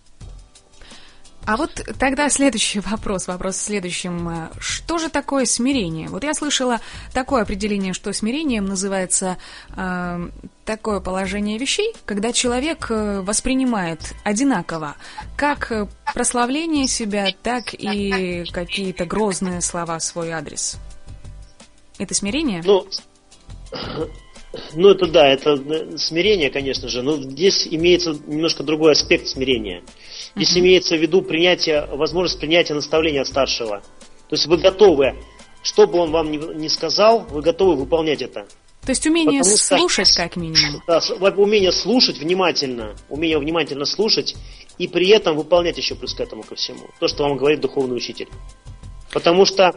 А вот тогда следующий вопрос, вопрос в следующем. Что же такое смирение? Вот я слышала такое определение, что смирением называется э, такое положение вещей, когда человек воспринимает одинаково как прославление себя, так и какие-то грозные слова в свой адрес. Это смирение? Ну, ну это да, это смирение, конечно же, но здесь имеется немножко другой аспект смирения. Здесь uh-huh. имеется в виду принятие, возможность принятия наставления от старшего. То есть вы готовы, что бы он вам ни, ни сказал, вы готовы выполнять это. То есть умение Потому слушать, что, как минимум. Да, умение слушать внимательно, умение внимательно слушать и при этом выполнять еще плюс к этому ко всему. То, что вам говорит духовный учитель. Потому что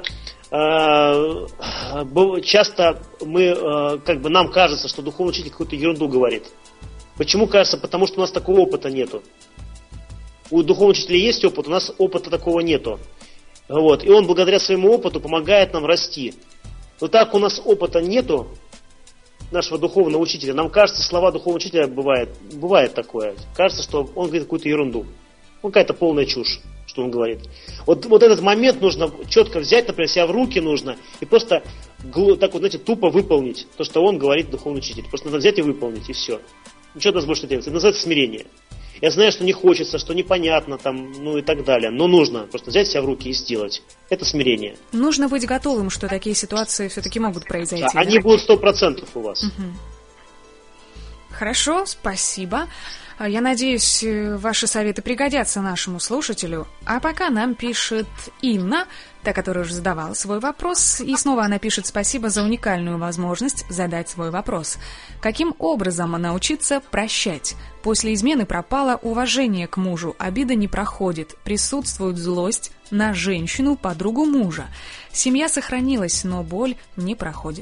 э, часто мы, э, как бы нам кажется, что духовный учитель какую-то ерунду говорит. Почему кажется? Потому что у нас такого опыта нету. У духовного учителя есть опыт, у нас опыта такого нету. Вот. И он благодаря своему опыту помогает нам расти. Но так у нас опыта нету, нашего духовного учителя, нам кажется, слова духовного учителя бывает, бывает такое. Кажется, что он говорит какую-то ерунду. Ну, какая-то полная чушь, что он говорит. Вот, вот этот момент нужно четко взять, например, себя в руки нужно и просто так вот, знаете, тупо выполнить то, что он говорит духовный учитель. Просто надо взять и выполнить, и все. Ничего от нас больше не требуется. Это называется смирение. Я знаю, что не хочется, что непонятно, там, ну и так далее. Но нужно просто взять себя в руки и сделать. Это смирение. Нужно быть готовым, что такие ситуации все-таки могут произойти. Да, да? Они будут сто процентов у вас. Угу. Хорошо, спасибо. Я надеюсь, ваши советы пригодятся нашему слушателю. А пока нам пишет Инна, та, которая уже задавала свой вопрос. И снова она пишет: спасибо за уникальную возможность задать свой вопрос. Каким образом научиться прощать? После измены пропало уважение к мужу, обида не проходит, присутствует злость на женщину, подругу мужа. Семья сохранилась, но боль не проходит.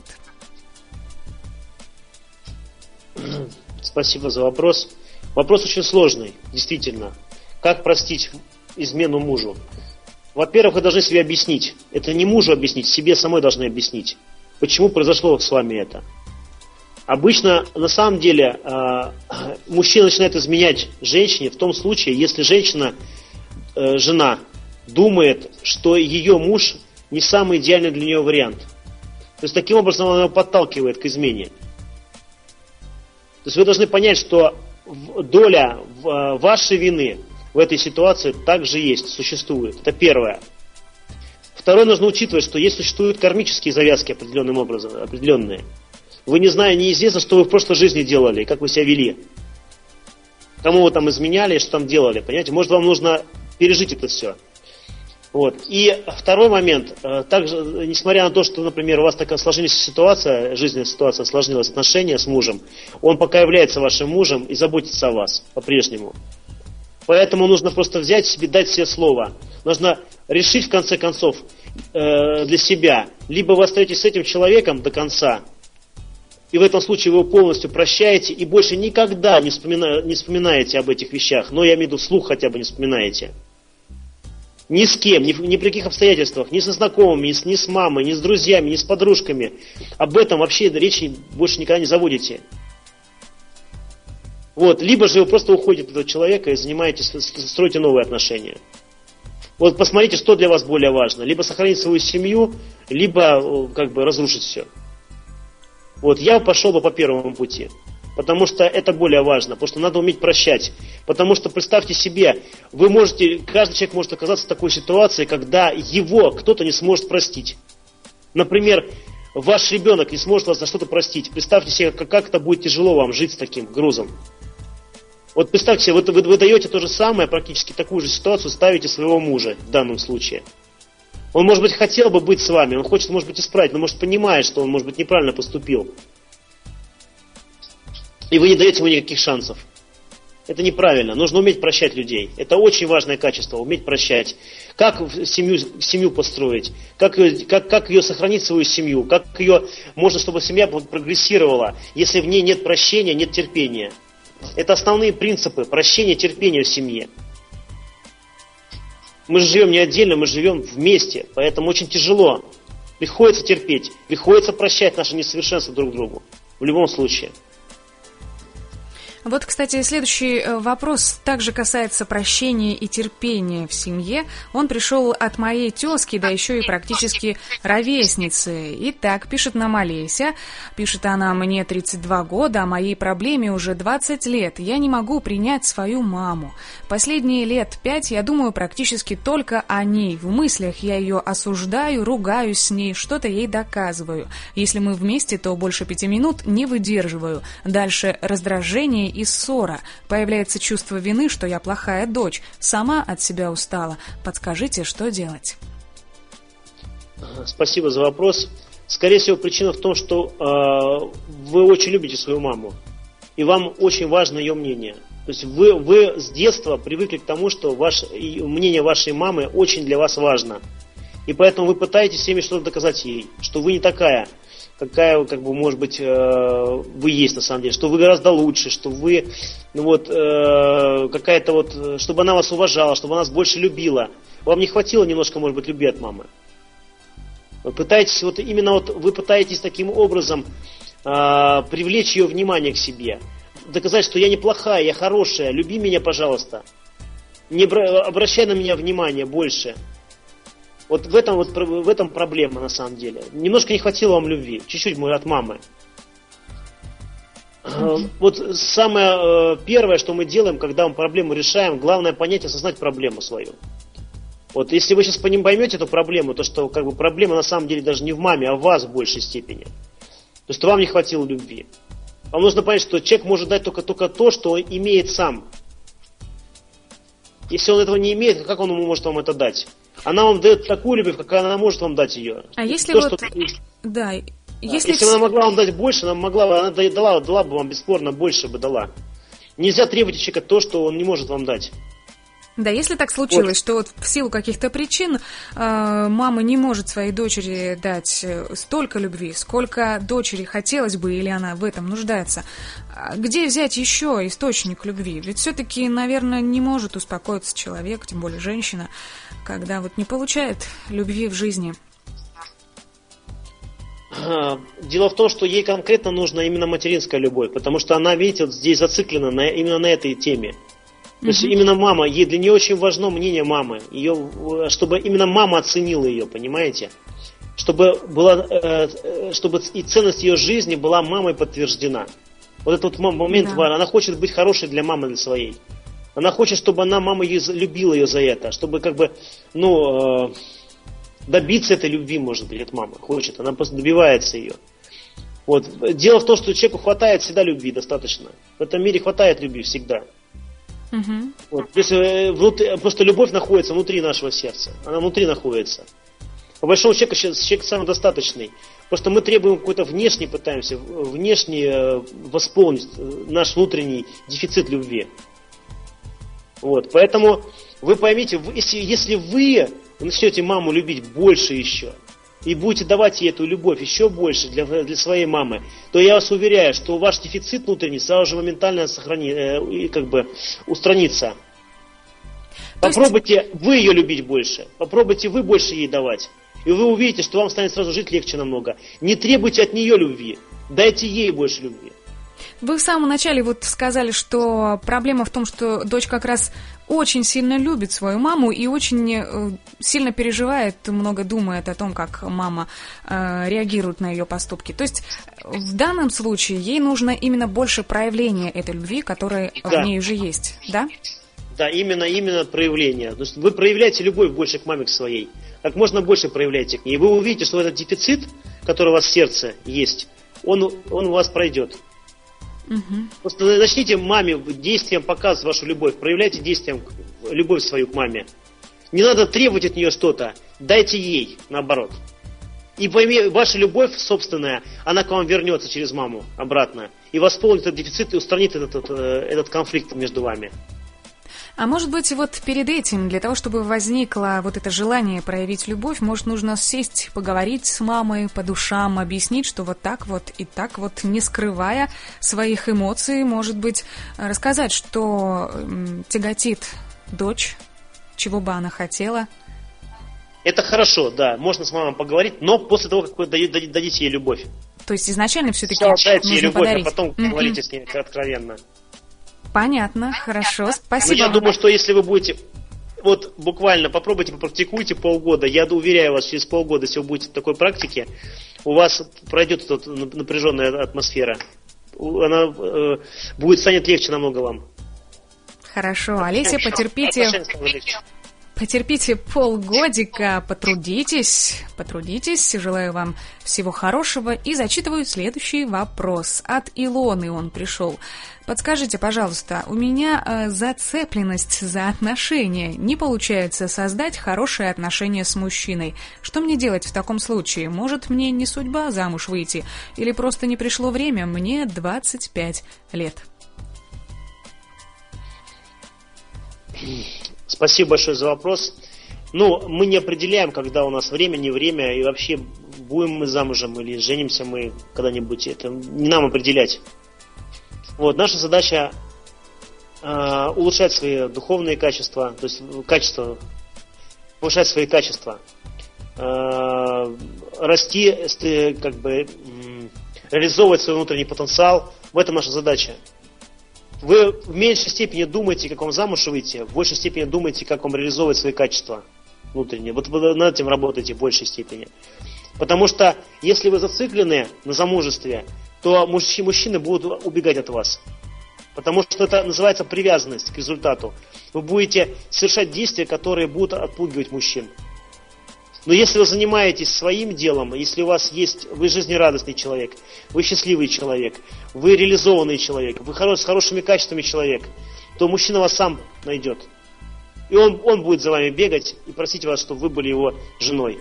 Спасибо за вопрос. Вопрос очень сложный, действительно. Как простить измену мужу? Во-первых, вы должны себе объяснить. Это не мужу объяснить, себе самой должны объяснить. почему произошло с вами это. Обычно, на самом деле, мужчина начинает изменять женщине в том случае, если женщина, жена, думает, что ее муж не самый идеальный для нее вариант. То есть, таким образом, она его подталкивает к измене. То есть, вы должны понять, что доля вашей вины в этой ситуации также есть, существует. Это первое. Второе, нужно учитывать, что есть существуют кармические завязки определенным образом, определенные. Вы, не зная, неизвестно, что вы в прошлой жизни делали, как вы себя вели. Кому вы там изменяли, что там делали, понимаете? Может, вам нужно пережить это все. Вот. И второй момент. Также, несмотря на то, что, например, у вас такая сложилась ситуация, жизненная ситуация, осложнилась, отношения с мужем, он пока является вашим мужем и заботится о вас по-прежнему. Поэтому нужно просто взять себе, дать себе слово. Нужно решить, в конце концов, для себя. Либо вы остаетесь с этим человеком до конца, и в этом случае вы его полностью прощаете и больше никогда не, вспомина, не вспоминаете об этих вещах. Но я имею в виду, вслух хотя бы не вспоминаете. Ни с кем, ни, ни при каких обстоятельствах, ни со знакомыми, ни с, ни с мамой, ни с друзьями, ни с подружками. Об этом вообще речи больше никогда не заводите. Вот. Либо же вы просто уходите от этого человека и занимаетесь, строите новые отношения. Вот посмотрите, что для вас более важно. Либо сохранить свою семью, либо как бы разрушить все. Вот, я пошел бы по первому пути, потому что это более важно, потому что надо уметь прощать. Потому что представьте себе, вы можете, каждый человек может оказаться в такой ситуации, когда его кто-то не сможет простить. Например, ваш ребенок не сможет вас за что-то простить. Представьте себе, как, как это будет тяжело вам жить с таким грузом. Вот представьте себе, вы, вы, вы даете то же самое, практически такую же ситуацию, ставите своего мужа в данном случае. Он, может быть, хотел бы быть с вами, он хочет, может быть, исправить, но, может, понимает, что он, может быть, неправильно поступил. И вы не даете ему никаких шансов. Это неправильно. Нужно уметь прощать людей. Это очень важное качество, уметь прощать. Как семью, семью построить, как ее, как, как ее сохранить, свою семью, как ее можно, чтобы семья прогрессировала, если в ней нет прощения, нет терпения. Это основные принципы прощения, терпения в семье. Мы же живем не отдельно, мы живем вместе, поэтому очень тяжело. Приходится терпеть, приходится прощать наше несовершенство друг другу. В любом случае. Вот, кстати, следующий вопрос также касается прощения и терпения в семье. Он пришел от моей тезки, да еще и практически ровесницы. Итак, пишет нам Олеся. Пишет она: мне тридцать два года, а моей проблеме уже двадцать лет. Я не могу принять свою маму. Последние лет пять я думаю практически только о ней. В мыслях я ее осуждаю, ругаюсь с ней, что-то ей доказываю. Если мы вместе, то больше пяти минут не выдерживаю. Дальше раздражение и ссора. Появляется чувство вины, что я плохая дочь. Сама от себя устала. Подскажите, что делать? Спасибо за вопрос. Скорее всего, причина в том, что э, вы очень любите свою маму. И вам очень важно ее мнение. То есть вы, вы с детства привыкли к тому, что ваше, мнение вашей мамы очень для вас важно. И поэтому вы пытаетесь всеми что-то доказать ей, что вы не такая, какая, как бы, может быть, вы есть на самом деле, что вы гораздо лучше, что вы, ну вот, какая-то вот, чтобы она вас уважала, чтобы она вас больше любила. Вам не хватило немножко, может быть, любви от мамы. Вы пытаетесь, вот именно вот вы пытаетесь таким образом привлечь ее внимание к себе, доказать, что я неплохая, я хорошая, люби меня, пожалуйста, не обращай на меня внимание больше. Вот в этом, вот в этом проблема на самом деле. Немножко не хватило вам любви, чуть-чуть от мамы. Mm-hmm. Вот самое первое, что мы делаем, когда мы проблему решаем, главное понять и осознать проблему свою. Вот если вы сейчас по ним поймете эту проблему, то что как бы проблема на самом деле даже не в маме, а в вас в большей степени. То есть вам не хватило любви. Вам нужно понять, что человек может дать только, только то, что он имеет сам. Если он этого не имеет, как он может вам это дать? Она вам дает такую любовь, какая она может вам дать ее. А если то, вот... Что... Да, если... если она могла вам дать больше, она могла, она дала, дала бы вам бесспорно больше бы дала. Нельзя требовать от человека то, что он не может вам дать. Да, если так случилось, вот. Что вот в силу каких-то причин э, мама не может своей дочери дать столько любви, сколько дочери хотелось бы, или она в этом нуждается, где взять еще источник любви? Ведь все-таки, наверное, не может успокоиться человек, тем более женщина, когда вот не получает любви в жизни. дело в том, что ей конкретно нужна именно материнская любовь, потому что она, видите, вот здесь зациклена на, именно на этой теме. То mm-hmm. есть именно мама, ей, для нее очень важно мнение мамы, ее, чтобы именно мама оценила ее, понимаете? Чтобы, была, э, чтобы и ценность ее жизни была мамой подтверждена. Вот этот вот момент, да. Она хочет быть хорошей для мамы, для своей. Она хочет, чтобы она, мама ее, любила ее за это, чтобы как бы, ну, э, добиться этой любви, может быть, от мамы. Хочет, она просто добивается ее. Вот. Дело в том, что человеку хватает всегда любви достаточно. В этом мире хватает любви всегда. Угу. Вот. То есть, э, внутри, просто любовь находится внутри нашего сердца. Она внутри находится. По большому человеку человек самодостаточный. Просто мы требуем какой-то внешний, пытаемся внешне восполнить наш внутренний дефицит любви. Вот. Поэтому вы поймите, если, если вы начнете маму любить больше еще, и будете давать ей эту любовь еще больше для, для своей мамы, то я вас уверяю, что ваш дефицит внутренний сразу же моментально сохрани, э, как бы устранится. То Попробуйте есть... вы ее любить больше, попробуйте вы больше ей давать. И вы увидите, что вам станет сразу жить легче намного. Не требуйте от нее любви, дайте ей больше любви. Вы в самом начале вот сказали, что проблема в том, что дочь как раз очень сильно любит свою маму и очень сильно переживает, много думает о том, как мама э, реагирует на ее поступки. То есть в данном случае ей нужно именно больше проявления этой любви, которая да. в ней уже есть, да? Да, именно, именно проявление. То есть вы проявляете любовь больше к маме, к своей. Как можно больше проявляйте к ней. И вы увидите, что этот дефицит, который у вас в сердце есть, он, он у вас пройдет. Угу. Просто начните маме действием показывать вашу любовь. Проявляйте действием любовь свою к маме. Не надо требовать от нее что-то. Дайте ей, наоборот. И пойми, ваша любовь собственная, она к вам вернется через маму обратно. И восполнит этот дефицит и устранит этот, этот, этот конфликт между вами. А может быть, вот перед этим, для того, чтобы возникло вот это желание проявить любовь, может, нужно сесть, поговорить с мамой по душам, объяснить, что вот так вот и так вот, не скрывая своих эмоций, может быть, рассказать, что тяготит дочь, чего бы она хотела. Это хорошо, да, можно с мамой поговорить, но после того, как вы дадите ей любовь. То есть изначально все-таки дайте ей любовь, подарить. А потом mm-hmm. говорите с ней откровенно. Понятно, хорошо, спасибо. Но я думаю, что если вы будете, вот буквально попробуйте, попрактикуйте полгода, я уверяю вас, через полгода, если вы будете в такой практике, у вас пройдет эта напряженная атмосфера, она э, будет, станет легче намного вам. Хорошо, Олеся, потерпите... Потерпите полгодика, потрудитесь, потрудитесь, желаю вам всего хорошего и зачитываю следующий вопрос. От Илоны он пришел. Подскажите, пожалуйста, у меня э, зацепленность за отношения, не получается создать хорошие отношения с мужчиной. Что мне делать в таком случае? Может, мне не судьба замуж выйти? Или просто не пришло время? Мне двадцать пять лет. Спасибо большое за вопрос. Ну, мы не определяем, когда у нас время, не время, и вообще будем мы замужем или женимся мы когда-нибудь. Это не нам определять. Вот, наша задача э, улучшать свои духовные качества, то есть качество, повышать свои качества, э, расти, как бы, реализовывать свой внутренний потенциал. В этом наша задача. Вы в меньшей степени думаете, как вам замуж выйти, в большей степени думаете, как вам реализовывать свои качества внутренние. Вот вы над этим работаете в большей степени. Потому что если вы зациклены на замужестве, то мужчины будут убегать от вас. Потому что это называется привязанность к результату. Вы будете совершать действия, которые будут отпугивать мужчин. Но если вы занимаетесь своим делом, если у вас есть, вы жизнерадостный человек, вы счастливый человек, вы реализованный человек, вы хорош, с хорошими качествами человек, то мужчина вас сам найдет. И он, он будет за вами бегать и просить вас, чтобы вы были его женой.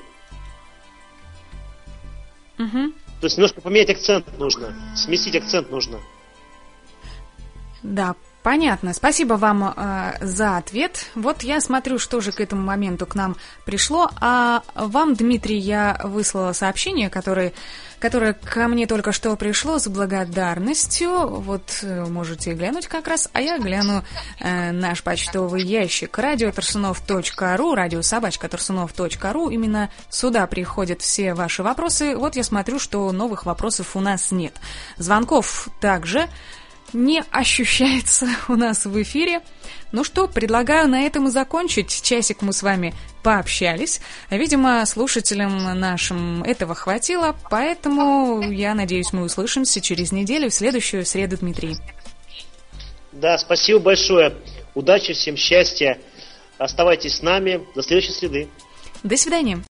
Угу. То есть немножко поменять акцент нужно, сместить акцент нужно. Да, Понятно. Спасибо вам э, за ответ. Вот я смотрю, что же к этому моменту к нам пришло. А вам, Дмитрий, я выслала сообщение, которое, которое ко мне только что пришло с благодарностью. Вот э, можете глянуть как раз. А я гляну э, наш почтовый ящик. радио торсунов точка ру, радиособачка торсунов точка ру. Именно сюда приходят все ваши вопросы. Вот я смотрю, что новых вопросов у нас нет. Звонков также не ощущается у нас в эфире. Ну что, предлагаю на этом и закончить. Часик мы с вами пообщались. Видимо, слушателям нашим этого хватило, поэтому, я надеюсь, мы услышимся через неделю, в следующую среду, Дмитрий. Да, спасибо большое. Удачи всем, счастья. Оставайтесь с нами. До следующей среды. До свидания.